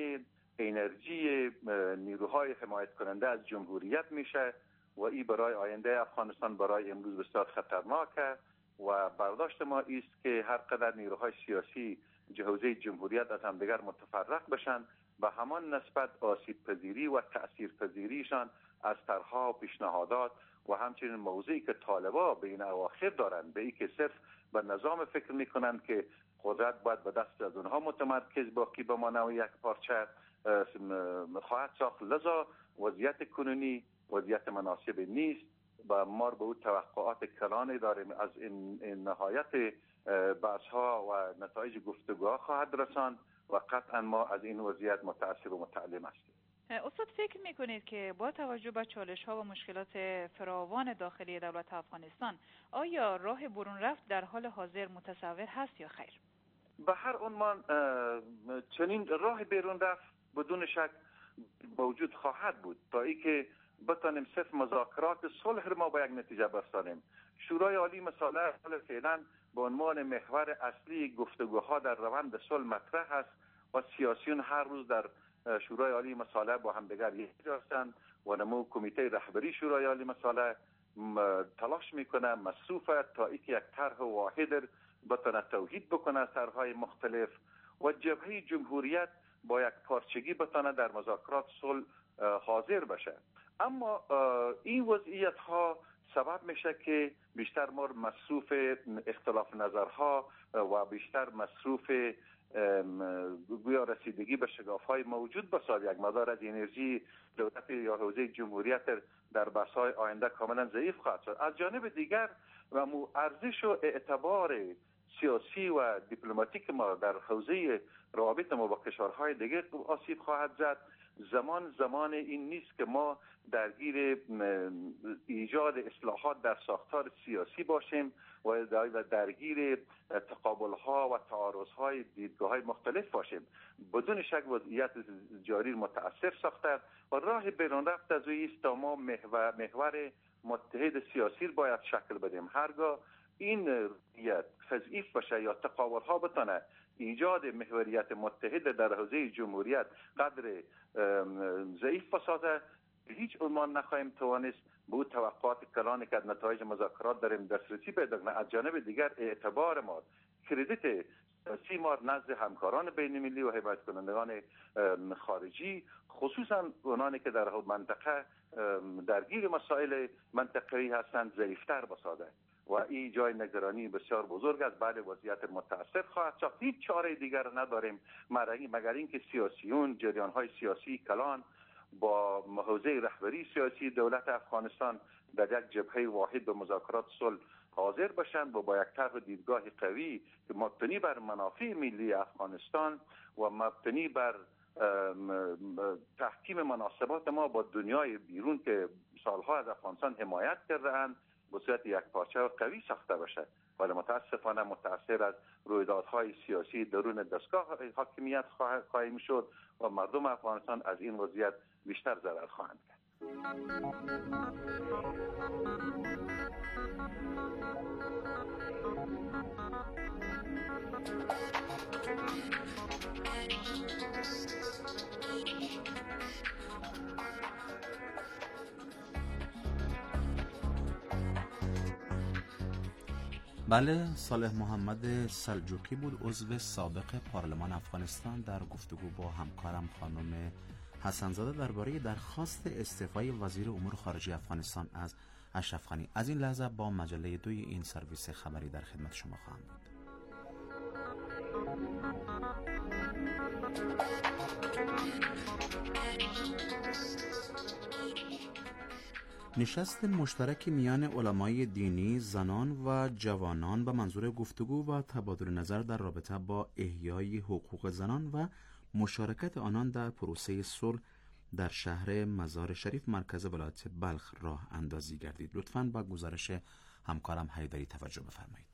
انرژی نیروهای حمایت کننده از جمهوریت میشه و این برای آینده افغانستان برای امروز بسیار خطرناکه و برداشت ما است که هر قدر نیروهای سیاسی حوزه جمهوریت از همدیگر متفرق بشن به همان نسبت آسیب پذیری و تأثیر پذیریشان از طرح‌ها و پیشنهادات و همچنین موضوعی که طالبا به این اواخر دارند به این که صرف به نظام فکر میکنند که قدرت باید به دست از اونها متمرکز باقی بمانه و یک پارچه خواهد ساخت. لذا وضعیت کنونی وضعیت مناسب نیست و ما به او توقعات کلانی داریم از این نهایت بحث‌ها و نتایج گفتگوها خواهد رساند و قطعا ما از این وضعیت متأثر و متألم هستیم. استاد فکر میکنید که با توجه به چالش‌ها و مشکلات فراوان داخلی دولت افغانستان آیا راه برون رفت در حال حاضر متصور هست یا خیر؟ به هر عنوان چنین راه بیرون رفت بدون شک موجود خواهد بود تا اینکه بتانیم صرف مذاکرات صلح ما با یک نتیجه برسانیم. شورای عالی مصالحه فعلا به عنوان محور اصلی گفتگوها در روند صلح مطرح است و سیاسیون هر روز در شورای عالی مصالحه با هم دیگر یکجا هستند و نمو کمیته رهبری شورای عالی مصالحه تلاش میکنه مصروفه تا اینکه یک طرح واحد بتونه توحید بکنه از طرح‌های مختلف و جبهه جمهوریت با یک پارچگی بتانه در مذاکرات صلح حاضر بشه. اما این وضعیت ها سبب میشه که بیشتر ما مصروف اختلاف نظرها و بیشتر مصروف گویا رسیدگی به شگاف‌های موجود بسازد. یک مقدار از انرژی دولت یا حوزه جمهوریت در بحث‌های آینده کاملا ضعیف خواهد شد. از جانب دیگر و ارزش و اعتبار سیاسی و دیپلماتیک ما در حوزه روابط ما با کشورهای دیگر آسیب خواهد زد. زمان این نیست که ما درگیر ایجاد اصلاحات در ساختار سیاسی باشیم و درگیر تقابل‌ها و تعارض‌های دیدگاه‌های مختلف باشیم. بدون شک وضعیت جاری متأثر ساخته و راه بیرون رفت از او است تا ما محور متحد سیاسی باید شکل بدیم. هرگاه این وضعیت تضعیف بشه یا تقابل‌ها بتونه ایجاد محوریت متحد در حوزه جمهوریت قدر ضعیف بسازه، هیچ عنوان نخواهیم توانست به او توقعات کلانی که از نتایج مذاکرات داریم دسترسی پیدا کنیم. از جانب دیگر اعتبار ما، کردیت سیاسی ما نزد همکاران بین‌المللی و حمایت کنندگان خارجی، خصوصا اونانی که در منطقه درگیر مسائل منطقه‌ای هستند، ضعیفتر بسازه و این جای نگرانی بسیار بزرگ است. بعد وضعیت متأثر خواهد شد. هیچ چاره دیگر نداریم مگر اینکه سیاسیون، جریان‌های سیاسی کلان با حوزه رهبری سیاسی دولت افغانستان در یک جبهه واحد به مذاکرات صلح حاضر باشند و با یک طرح دیدگاه قوی که مبتنی بر منافع ملی افغانستان و مبتنی بر تحکیم مناسبات ما با دنیای بیرون که سالها از افغانستان حمایت کرده‌اند به صورت یک پارچه و قوی ساخته باشه. ولی متاسفانه متأثر از رویدادهای سیاسی درون دستگاه حاکمیت خواهیم شد و مردم افغانستان از این وضعیت بیشتر ضرر خواهند کرد. بله، صالح محمد سلجوقی بود، عضو سابق پارلمان افغانستان، در گفتگو با همکارم خانم حسنزاده درباره درخواست استعفای وزیر امور خارجه افغانستان از اشرف غنی. از این لحظه با مجله 2 این سرویس خبری در خدمت شما خواهم بود. نشست مشترک میان علمای دینی، زنان و جوانان به منظور گفتگو و تبادل نظر در رابطه با احیای حقوق زنان و مشارکت آنان در پروسه صلح در شهر مزار شریف مرکز ولایت بلخ راه اندازی گردید. لطفاً با گزارش همکارم حیدری توجه بفرمایید.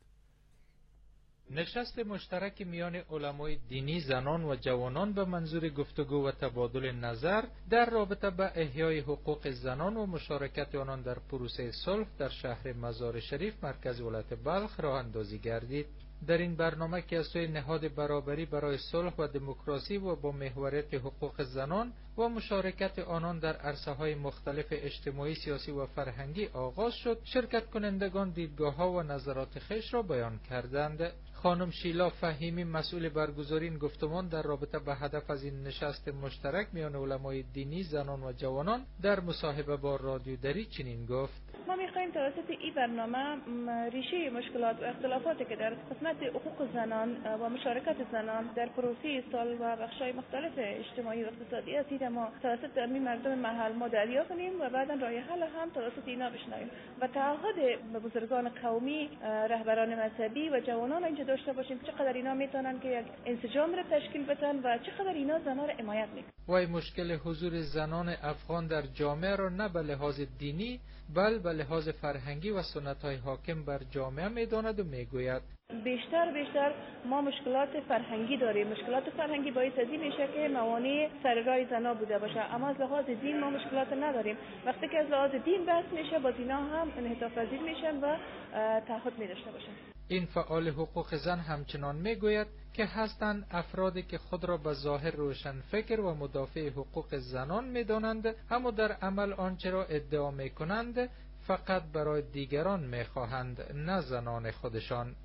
نشست مشترک میان علمای دینی، زنان و جوانان به منظور گفتگو و تبادل نظر در رابطه با احیای حقوق زنان و مشارکت آنان در پروسه صلح در شهر مزار شریف مرکز ولایت بلخ راه اندازی گردید. در این برنامه که از سوی نهاد برابری برای صلح و دموکراسی و با محوریت حقوق زنان و مشارکت آنان در عرصه‌های مختلف اجتماعی، سیاسی و فرهنگی آغاز شد، شرکت کنندگان دیدگاه‌ها و نظرات خویش را بیان کردند. خانم شیلا فهیمی، مسئول برگزاری این گفتمان در رابطه به هدف از این نشست مشترک میان علمای دینی، زنان و جوانان در مصاحبه با رادیو دری چنین گفت: ما می‌خواهیم توسط این برنامه ریشه مشکلات و اختلافاتی که در قسمت حقوق زنان و مشارکت زنان در پروسه صلح و بخش‌های مختلف اجتماعی و اقتصادی است ما توسط همین مردم محل ما دریافت کنیم و بعداً راه حل هم توسط اینا بشنویم و تعهد بزرگان قومی، رهبران مذهبی و جوانان اینجا داشته باشیم چقدر اینا میتونن که یک انسجام را تشکیل بدن و چقدر اینا زنان را حمایت میکنن. وای مشکل حضور زنان افغان در جامعه را نه به لحاظ دینی بل به لحاظ فرهنگی و سنت‌های حاکم بر جامعه میداند و میگوید بیشتر ما مشکلات فرهنگی داریم. مشکلات فرهنگی باعث از این میشه که موانع سر راه زنا بوده باشه، اما از لحاظ دین ما مشکلات نداریم. وقتی که از لحاظ دین بحث میشه با اینا هم انعطاف پذیر میشن و تعهد می‌داشته باشن. این فعال حقوق زن همچنان میگوید که هستند افرادی که خود را به ظاهر روشن فکر و مدافع حقوق زنان میدانند، اما در عمل آنچه را ادعا میکنند فقط برای دیگران میخواهند، نه زنان خودشان.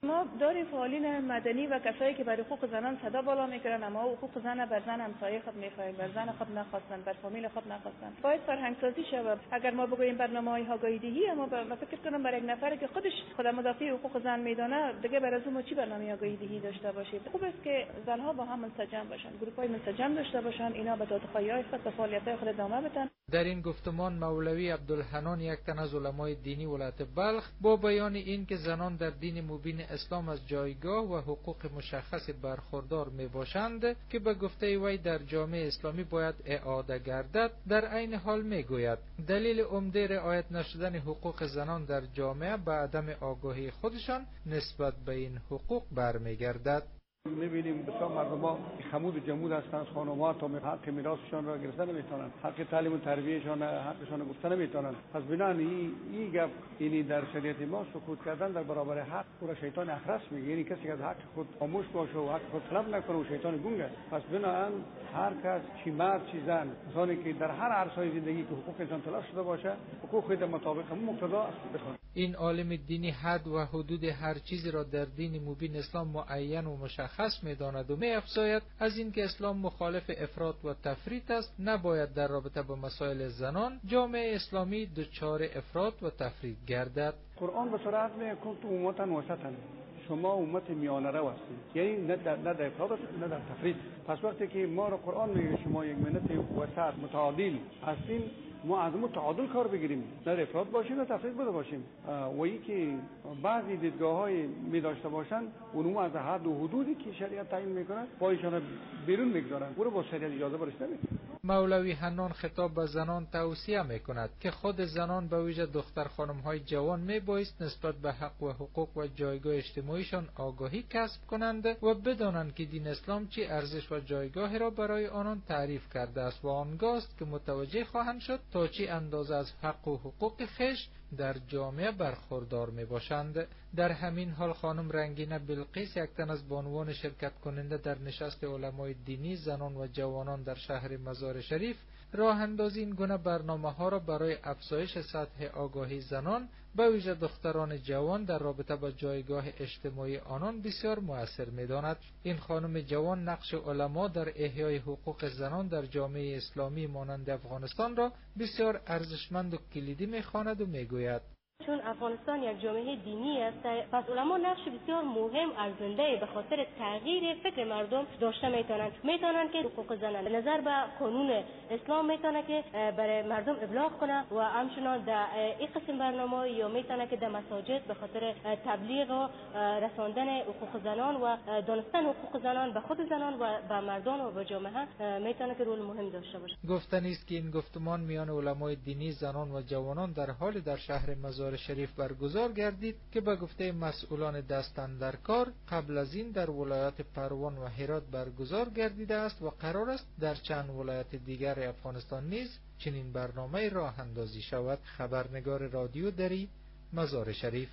ما داریم فعالین مدنی و کسایی که برای حقوق زنان صدا بالا میکنن، اما حقوق زن بر زن همسایه خود میخواهیم، بر زن خود نخواستن، بر فامیل خود نخواستن. باید فرهنگ سازی شود. اگر ما بگوییم برنامه‌های آگاهی دهی، اما من فکر کنم برای یک نفری که خودش خود مدافع حقوق زن میدونه، دیگه برای از اون چی برنامه آگاهی دهی داشته باشیم؟ خوب است که زنها با هم منسجم باشن، گروه‌های منسجم داشته باشن، اینا به دادخواهی‌های خود و فعالیت‌های خود ادامه بدن. در این گفتمان مولوی عبدالحنان، یک تن از علمای دینی ولایت بلخ، با بیان این که زنان در دین مبین اسلام از جایگاه و حقوق مشخص برخوردار می باشند که به گفته وی در جامعه اسلامی باید اعاده گردد، در عین حال می گوید دلیل عمده رعایت نشدن حقوق زنان در جامعه به عدم آگاهی خودشان نسبت به این حقوق برمیگردد. می‌بینیم بسیار مردم‌ها خمود و جمود هستند، خانم‌ها تا حق میراثشان را گرفته نمی‌تونند، حق تعلیم و تربیتشان حقشان گفته نمی‌تونند. پس بنابراین این گپ اینی در شریعت ما سکوت کردن در برابر حق او شیطان اخرس میگه، یعنی کسی که از حق خود خاموش باشه و حق خود طلب نکنه و شیطان گنگ است. پس بنابراین هر کس چی مرد چی زن، کسانی که در هر عرصه‌ای زندگی که حقوق انسان تلاش شده باشه، حقوق خود مطابق مقتضا است بخوان. این عالم دینی حد و حدود هر چیزی را در دین مبین اسلام معین و مشخص می‌داند و می‌افزاید از اینکه اسلام مخالف افراط و تفریط است، نباید در رابطه با مسائل زنان جامعه اسلامی دچار افراط و تفریط گردد. قرآن به صراحت میگه کنتم امة وسطا، شما امت میانه رو هستید، یعنی نه در افراط نه در تفریط. پس وقتی که ما رو قرآن میگه شما یک ملت وسط متعادل هستین، ما از تعادل کار بگیریم، نه افراط باشیم نه تفریط بوده باشیم. و این که بعضی دیدگاه‌های می داشته باشند اونم از حد و حدودی که شریعت تعیین میکنه پایشان بیرون میگذارن، او رو با شریعت اجازه برش نمیده. مولوی حنان خطاب به زنان توصیه میکند که خود زنان به ویژه دختر خانم‌های جوان میبایست نسبت به حق و حقوق و جایگاه اجتماعیشان آگاهی کسب کنند و بدانند که دین اسلام چه ارزش و جایگاهی را برای آنان تعریف کرده است و آنگاست که متوجه خواهند شد تا چه اندازه از حق و حقوق خویش در جامعه برخوردار می باشند. در همین حال خانم رنگینه بلقیس، یک تن از بانوان شرکت کننده در نشست علمای دینی زنان و جوانان در شهر مزار شریف، راه اندازی این گونه برنامه‌ها را برای افزایش سطح آگاهی زنان به ویژه دختران جوان در رابطه با جایگاه اجتماعی آنان بسیار مؤثر می‌داند. این خانم جوان نقش علما در احیای حقوق زنان در جامعه اسلامی مانند افغانستان را بسیار ارزشمند و کلیدی می‌خواند و می‌گوید چون افغانستان یک جامعه دینی است، پس علما نقش بسیار مهم ارزنده به خاطر تغییر فکر مردم داشته میتونند که حقوق زنان نظر به قانون اسلام میتونه که برای مردم ابلاغ کنه و همچنان در این قسم برنامه یا میتونه که در مساجد به خاطر تبلیغ و رساندن حقوق زنان و دانستن حقوق زنان به خود زنان و به مردان و به جامعه میتونه که رول مهم داشته باشه. گفتنی است که این گفتمان میان علمای دینی زنان و جوانان در حال در شهر مزار شریف برگزار گردید که به گفته مسئولان دستن در کار قبل از این در ولایات پروان و هرات برگزار گردیده است و قرار است در چند ولایت دیگر افغانستان نیز چنین برنامه راه اندازی شود. خبرنگار رادیو دری، مزار شریف.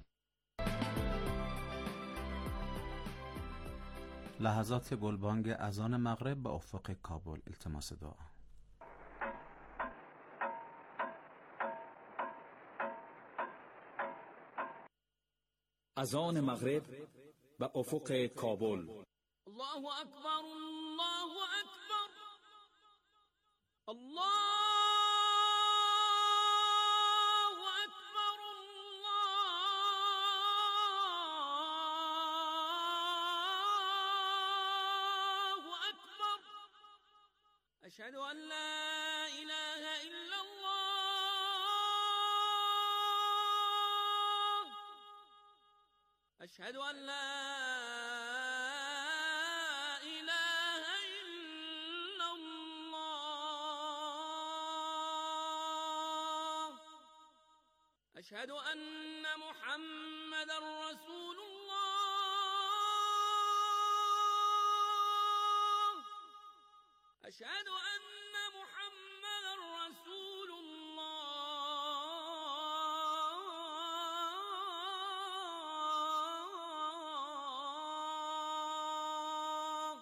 لحظات گلبانگ اذان مغرب به افق کابل. التماس دعا. اذان مغرب به افق کابل. الله اکبر، الله اکبر، الله اکبر، الله اکبر. اشهد ان لا اله الا الله، اشهد ان لا اله الا الله، اشهد ان محمد رسول الله، اشهد ان محمد رسول الله،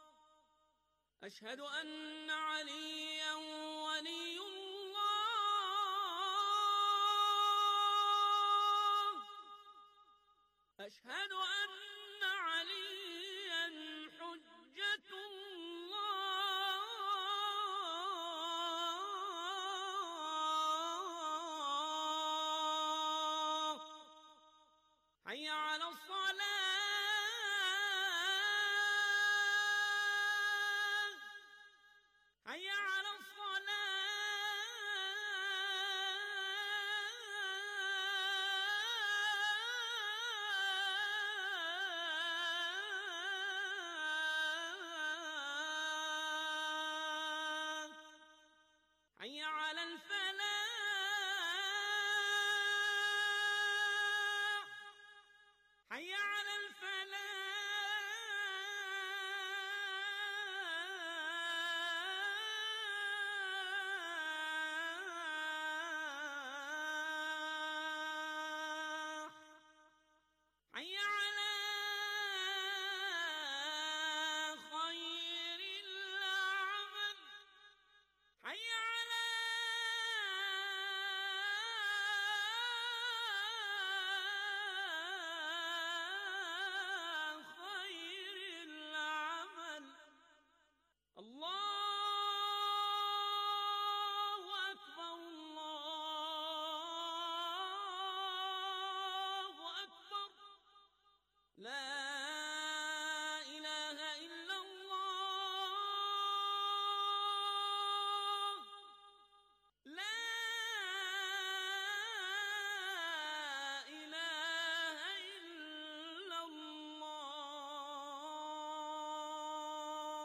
اشهد ان عليا ولي الله، اشهد حي على الصلاة حي على حي على الفلاح حي على الفلاح حي على خير العمل حي على خير العمل الله أكبر الله أكبر لا إله إلا الله لا إله إلا الله.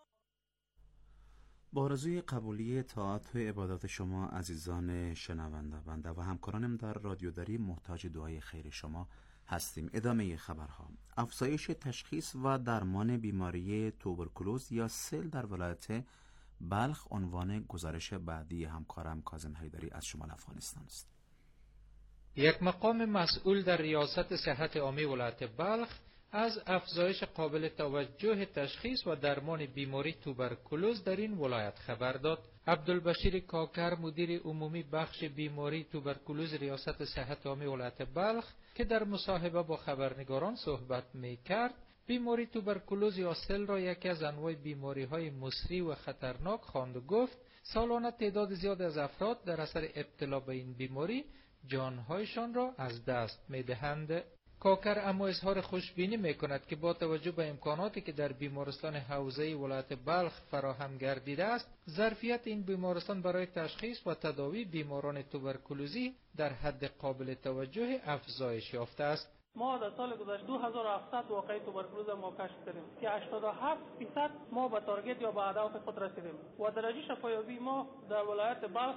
با آرزوی قبولی طاعت و عبادات شما عزیزان شنونده بنده و همکارانم در رادیوداری محتاج دعای خیر شما هستیم. ادامه خبرها. افزایش تشخیص و درمان بیماری توبرکولوز یا سل در ولایت بلخ عنوان گزارش بعدی همکارم کاظم حیدری از شمال افغانستان است. یک مقام مسئول در ریاست صحت عامه ولایت بلخ از افزایش قابل توجه تشخیص و درمان بیماری توبرکولوز در این ولایت خبر داد. عبدالبشیر کاکر مدیر عمومی بخش بیماری توبرکولوز ریاست صحت عامه ولایت بلخ که در مصاحبه با خبرنگاران صحبت می‌کرد، بیماری توبرکولوز یا سل را یکی از انواع بیماری‌های مسری و خطرناک خواند و گفت سالانه تعداد زیاد از افراد در اثر ابتلا به این بیماری جانهایشان را از دست می‌دهند. کاکر اما اظهار خوشبینی می‌کند که با توجه به امکاناتی که در بیمارستان حوزه‌ای ولایت بلخ فراهم گردیده است، ظرفیت این بیمارستان برای تشخیص و تداوی بیماران توبرکولوزی در حد قابل توجه افزایش یافته است. ما در سال گذشته 2700 واقعه توبرکولوز ما کشف کردیم که 87% ما به تارگت یا به هدف خود رسیدیم و درجه شفایابی ما در ولایت بلخ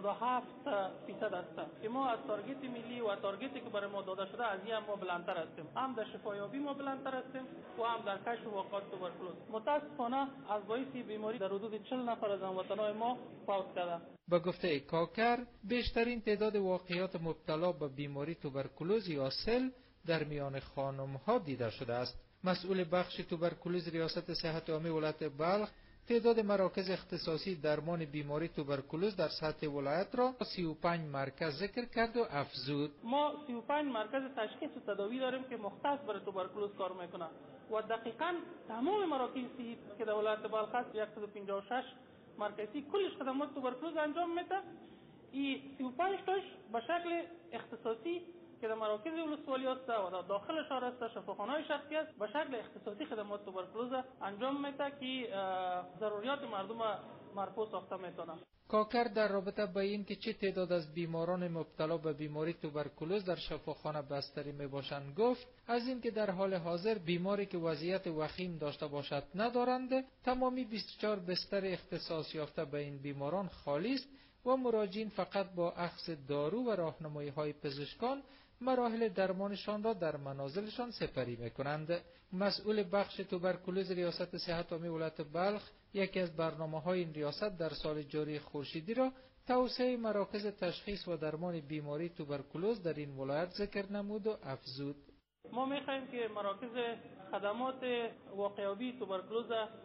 87% است که ما از تارگت ملی و تارگتی که برای ما داده شده از این ما بلندتر هستیم. هم در شفایابی ما بلندتر هستیم و هم در کشف واقعات توبرکولوز. متاسفانه از باعث بیماری در حدود 40 نفر از هموطنان ما فوت کرده. با گفته کاکر بیشترین تعداد واقعات مبتلا به بیماری توبرکولوز یا سل در میان خانم‌ها دیده شده است. مسئول بخش توبرکولوز ریاست صحت عامه ولایت بلخ تعداد مراکز اختصاصی درمان بیماری توبرکولوز در سطح ولایت را 35 مرکز ذکر کرد و افزود ما 35 مرکز تشخیص و تداوی داریم که مختص برای توبرکولوز کار میکنه و دقیقاً تمام مراکزی که در ولایت بلخ است 156 مرکزی کلش خدمات توبرکولوز انجام میده. این 35 تاش به شکل اختصاصی که در مراکز ولسوالی است و در داخل شهر است، شفاخانه‌های شخصی است، به شکل اختصاصی خدمات توبرکولوز انجام میده که ضروریات مردم مرفوع ساخته میتونه. کاکر در رابطه با این که چه تعداد از بیماران مبتلا به بیماری توبرکولوز در شفاخانه بستری میباشند گفت از این که در حال حاضر بیماری که وضعیت وخیم داشته باشد ندارند، تمامی 24 بستر اختصاص یافته به این بیماران خالی است و مراجعین فقط با اخذ دارو و راهنمایی‌های پزشکان مراحل درمانشان را در منازلشان سپری میکنند. مسئول بخش توبرکولوز ریاست صحت عامه ولایت بلخ یکی از برنامه‌های این ریاست در سال جاری خورشیدی را توسعه مراکز تشخیص و درمان بیماری توبرکولوز در این ولایت ذکر نمود و افزود ما می‌خواهیم که مراکز خدمات واقعیابی توبرکولوز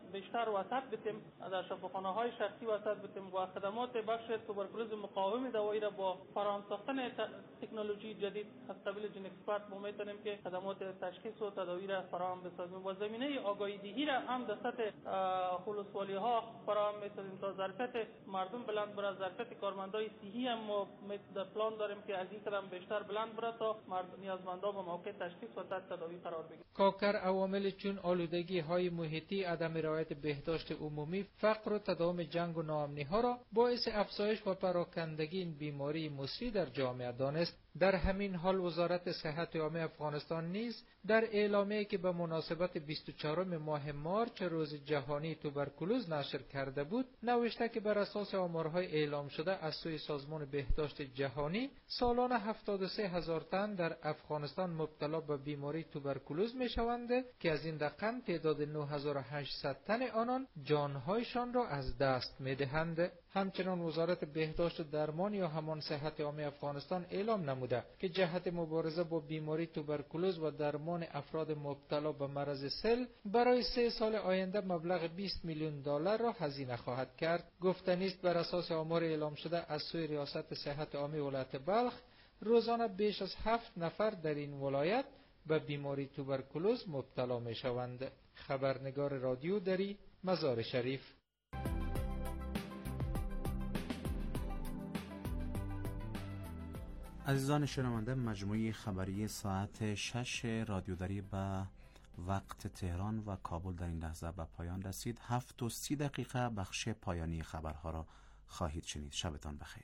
بیشتر وسط بتیم، در شفاخانه‌های شخصی وسط بتیم و خدمات بخش توبرکلوز مقاوم دوایی را با فراهم ساختن تکنولوژی جدید استابیل جن اکسپرت ما میتونیم که خدمات تشخیص و تداوی را فراهم بسازیم و زمینه آگاهی دهی را هم در سطح ولسوالی‌ها فراهم می‌سازیم تا ظرفیت مردم بلند بره، ظرفیت کارمندای صحی هم ما در پلان داریم که از این قدم بیشتر بلند بره تا نیازمندان به موقع تشخیص و تداوی قرار بگیرند. کاکر عوامل چون آلودگی‌های محیطی، عدم رعایت بهداشت عمومی، فقر و تداوم جنگ و ناامنی‌ها را باعث افزایش و پراکندگی این بیماری مصری در جامعه دانست. در همین حال وزارت صحت عامه افغانستان نیز در اعلامیه‌ای که به مناسبت 24 ماه مارچ روز جهانی توبرکلوز نشر کرده بود نوشته که بر اساس آمارهای اعلام شده از سوی سازمان بهداشت جهانی سالانه 73,000 تن در افغانستان مبتلا به بیماری توبرکلوز میشوند که از این رقم تعداد 9800 تن آنان جانهایشان را از دست میدهند. همچنان وزارت بهداشت و درمان یا همان صحت عامه افغانستان اعلام نموده که جهت مبارزه با بیماری توبرکلوز و درمان افراد مبتلا به مرض سل برای 3 سال آینده مبلغ 20 میلیون دلار را هزینه خواهد کرد. گفتنی است بر اساس آمار اعلام شده از سوی ریاست صحت عامه ولایت بلخ روزانه بیش از 7 نفر در این ولایت به بیماری توبرکلوز مبتلا می شوند. خبرنگار رادیو دری، مزار شریف. عزیزان شنونده، مجموعه خبری ساعت 6 رادیو دری به وقت تهران و کابل در این لحظه به پایان رسید. 7:30 بخش پایانی خبرها را خواهید شنید. شبتان بخیر.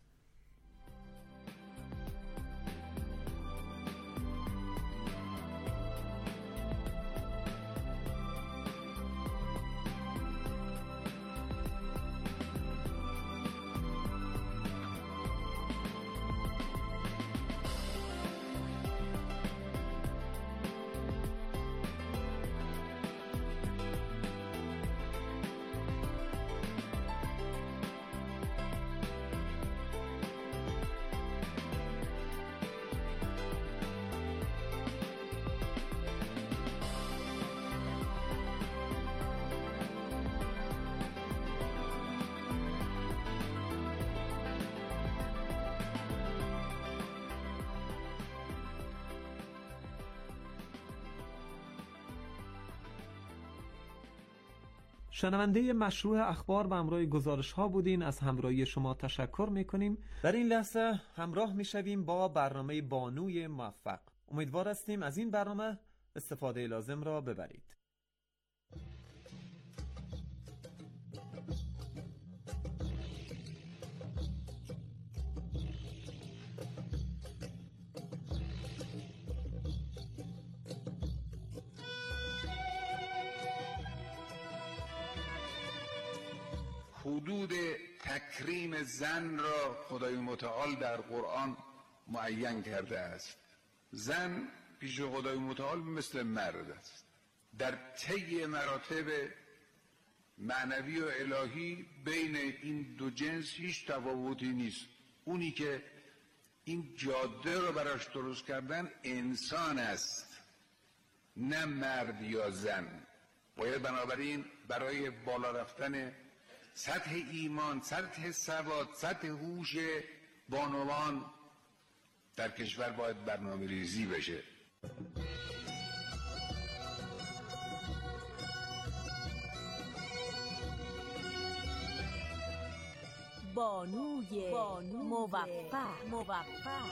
شنونده مشروع اخبار و همراه گزارش ها بودین. از همراهی شما تشکر میکنیم. در این لحظه همراه میشویم با برنامه بانوی موفق. امیدوار هستیم از این برنامه استفاده لازم را ببرید. حدود تکریم زن را خدای متعال در قرآن معین کرده است. زن پیش خدای متعال مثل مرد است. در طی مراتب معنوی و الهی بین این دو جنس هیچ تفاوتی نیست. اونی که این جاده رو براش درست کردن انسان است، نه مرد یا زن. باید بنابراین برای بالا رفتن سطح ایمان، سطح سواد، سطح هوش بانوان در کشور باید برنامه ریزی بشه. بانوی موفق.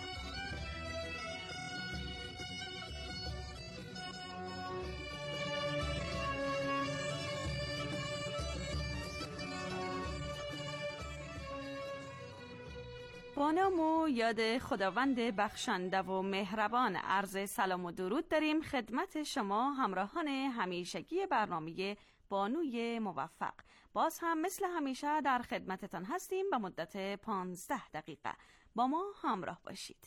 با نام و یاد خداوند بخشنده و مهربان عرض سلام و درود داریم خدمت شما همراهان همیشگی برنامه بانوی موفق. باز هم مثل همیشه در خدمتتان هستیم به مدت 15 دقیقه. با ما همراه باشید.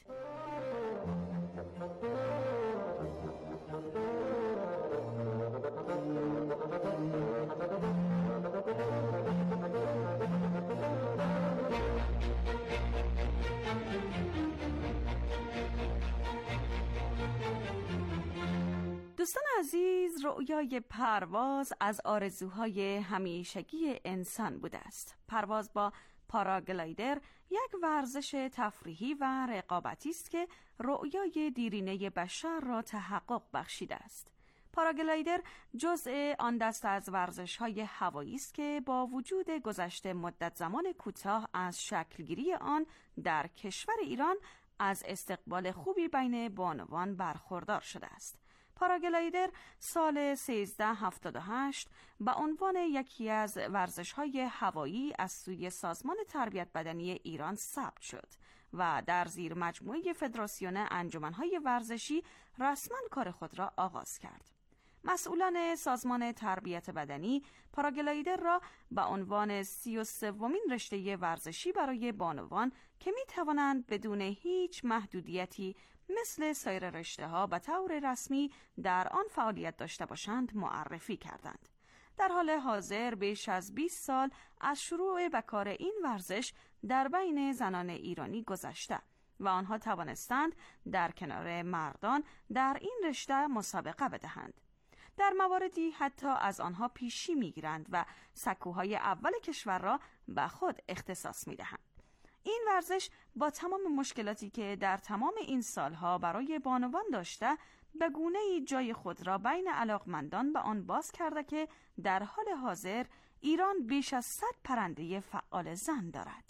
دوستان عزیز، رؤیای پرواز از آرزوهای همیشگی انسان بوده است. پرواز با پاراگلایدر یک ورزش تفریحی و رقابتی است که رؤیای دیرینه بشر را تحقق بخشیده است. پاراگلایدر جزء آن دست از ورزش‌های هوایی است که با وجود گذشته مدت زمان کوتاه از شکلگیری آن در کشور ایران از استقبال خوبی بین بانوان برخوردار شده است. پاراگلایدر سال 1378 به عنوان یکی از ورزش‌های هوایی از سوی سازمان تربیت بدنی ایران ثبت شد و در زیر مجموعه فدراسیون انجمن‌های ورزشی رسما کار خود را آغاز کرد. مسئولان سازمان تربیت بدنی پاراگلایدر را به عنوان 33مین رشته ورزشی برای بانوان که می توانند بدون هیچ محدودیتی مثل سایر رشته‌ها به طور رسمی در آن فعالیت داشته باشند معرفی کردند. در حال حاضر بیش از 20 سال از شروع به کار این ورزش در بین زنان ایرانی گذشته و آنها توانستند در کنار مردان در این رشته مسابقه بدهند. در مواردی حتی از آنها پیشی می‌گیرند و سکوهای اول کشور را به خود اختصاص می‌دهند. این ورزش با تمام مشکلاتی که در تمام این سالها برای بانوان داشته به گونه‌ای جای خود را بین علاقمندان به آن باز کرده که در حال حاضر ایران بیش از 100 پرنده فعال زن دارد.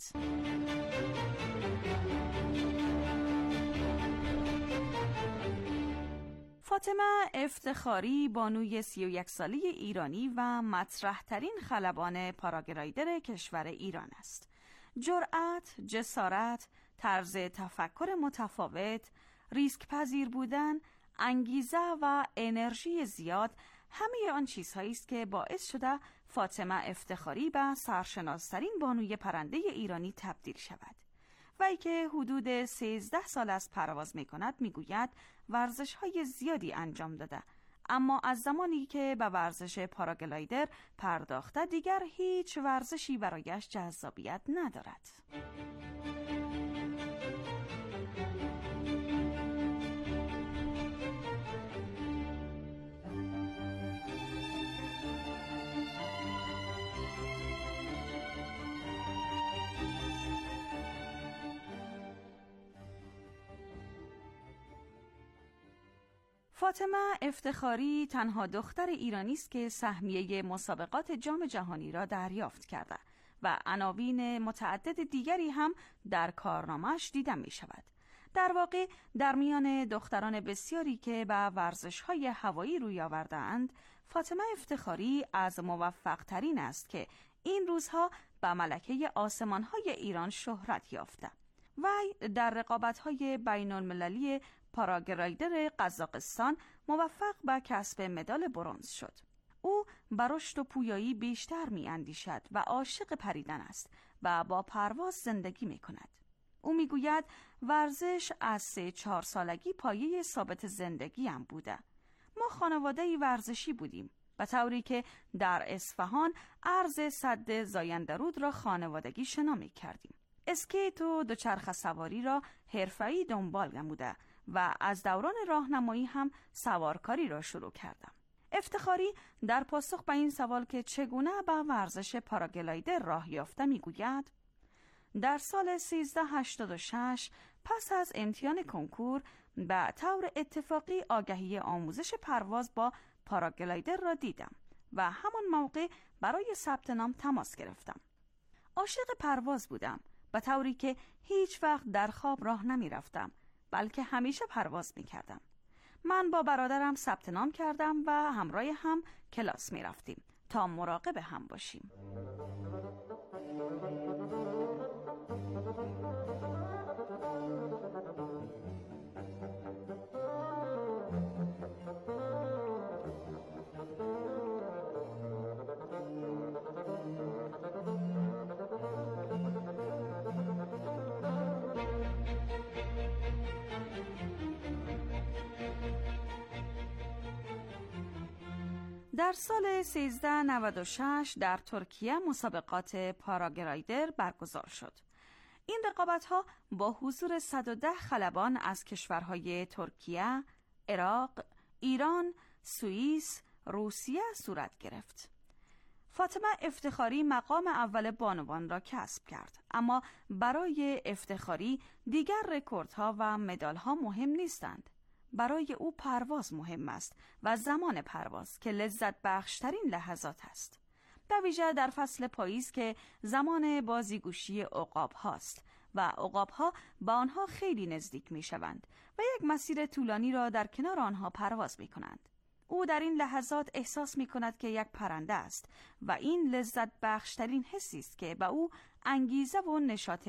فاطمه افتخاری بانوی 31 ساله ایرانی و مطرح‌ترین خلبان پاراگلایدر کشور ایران است. جرأت، جسارت، طرز تفکر متفاوت، ریسک پذیر بودن، انگیزه و انرژی زیاد همه آن چیزهایی است که باعث شده فاطمه افتخاری به سرشناس‌ترین بانوی پرنده ایرانی تبدیل شود. وی که حدود 13 سال از پرواز می‌کند می‌گوید ورزش‌های زیادی انجام داده، اما از زمانی که به ورزش پاراگلایدر پرداخته دیگر هیچ ورزشی برایش جذابیت ندارد. فاطمه افتخاری تنها دختر ایرانی است که سهمیه مسابقات جام جهانی را دریافت کرده و عناوین متعدد دیگری هم در کارنامه‌اش دیده می شود. در واقع در میان دختران بسیاری که به ورزش‌های هوایی روی آورده‌اند، فاطمه افتخاری از موفق‌ترین است که این روزها به ملکه آسمان‌های ایران شهرت یافته. وی در رقابت‌های بین‌المللی پاراگلایدر قزاقستان موفق به کسب مدال برنز شد. او بر رشد و پویایی بیشتر می‌اندیشد و عاشق پریدن است و با پرواز زندگی می‌کند. او می‌گوید ورزش از 3-4 سالگی پایه ثابت زندگیم بوده. ما خانواده‌ای ورزشی بودیم، به طوری که در اصفهان عرض سد زایندرود را خانوادگی شنا می‌کردیم. اسکیت و دوچرخه سواری را حرفه‌ای دنبال نموده و از دوران راهنمایی هم سوارکاری را شروع کردم. افتخاری در پاسخ به این سوال که چگونه به ورزش پاراگلایدر راه یافته میگوید: در سال 1386 پس از امتحان کنکور به طور اتفاقی آگهی آموزش پرواز با پاراگلایدر را دیدم و همان موقع برای ثبت نام تماس گرفتم. عاشق پرواز بودم، به طوری که هیچ وقت در خواب راه نمی رفتم، بلکه همیشه پرواز می کردم. من با برادرم ثبت نام کردم و همراه هم کلاس می رفتیم تا مراقب هم باشیم. در سال 1396 در ترکیه مسابقات پاراگلایدر برگزار شد. این رقابت‌ها با حضور 110 خلبان از کشورهای ترکیه، عراق، ایران، سوئیس، روسیه صورت گرفت. فاطمه افتخاری مقام اول بانوان را کسب کرد، اما برای افتخاری دیگر رکوردها و مدالها مهم نیستند. برای او پرواز مهم است و زمان پرواز که لذت بخشترین لحظات است. در ویژه در فصل پاییز که زمان بازیگوشی عقاب هاست و عقاب ها با آنها خیلی نزدیک می شوند و یک مسیر طولانی را در کنار آنها پرواز می کنند. او در این لحظات احساس می کند که یک پرنده است و این لذت بخشترین حسی است که به او انگیزه و نشاط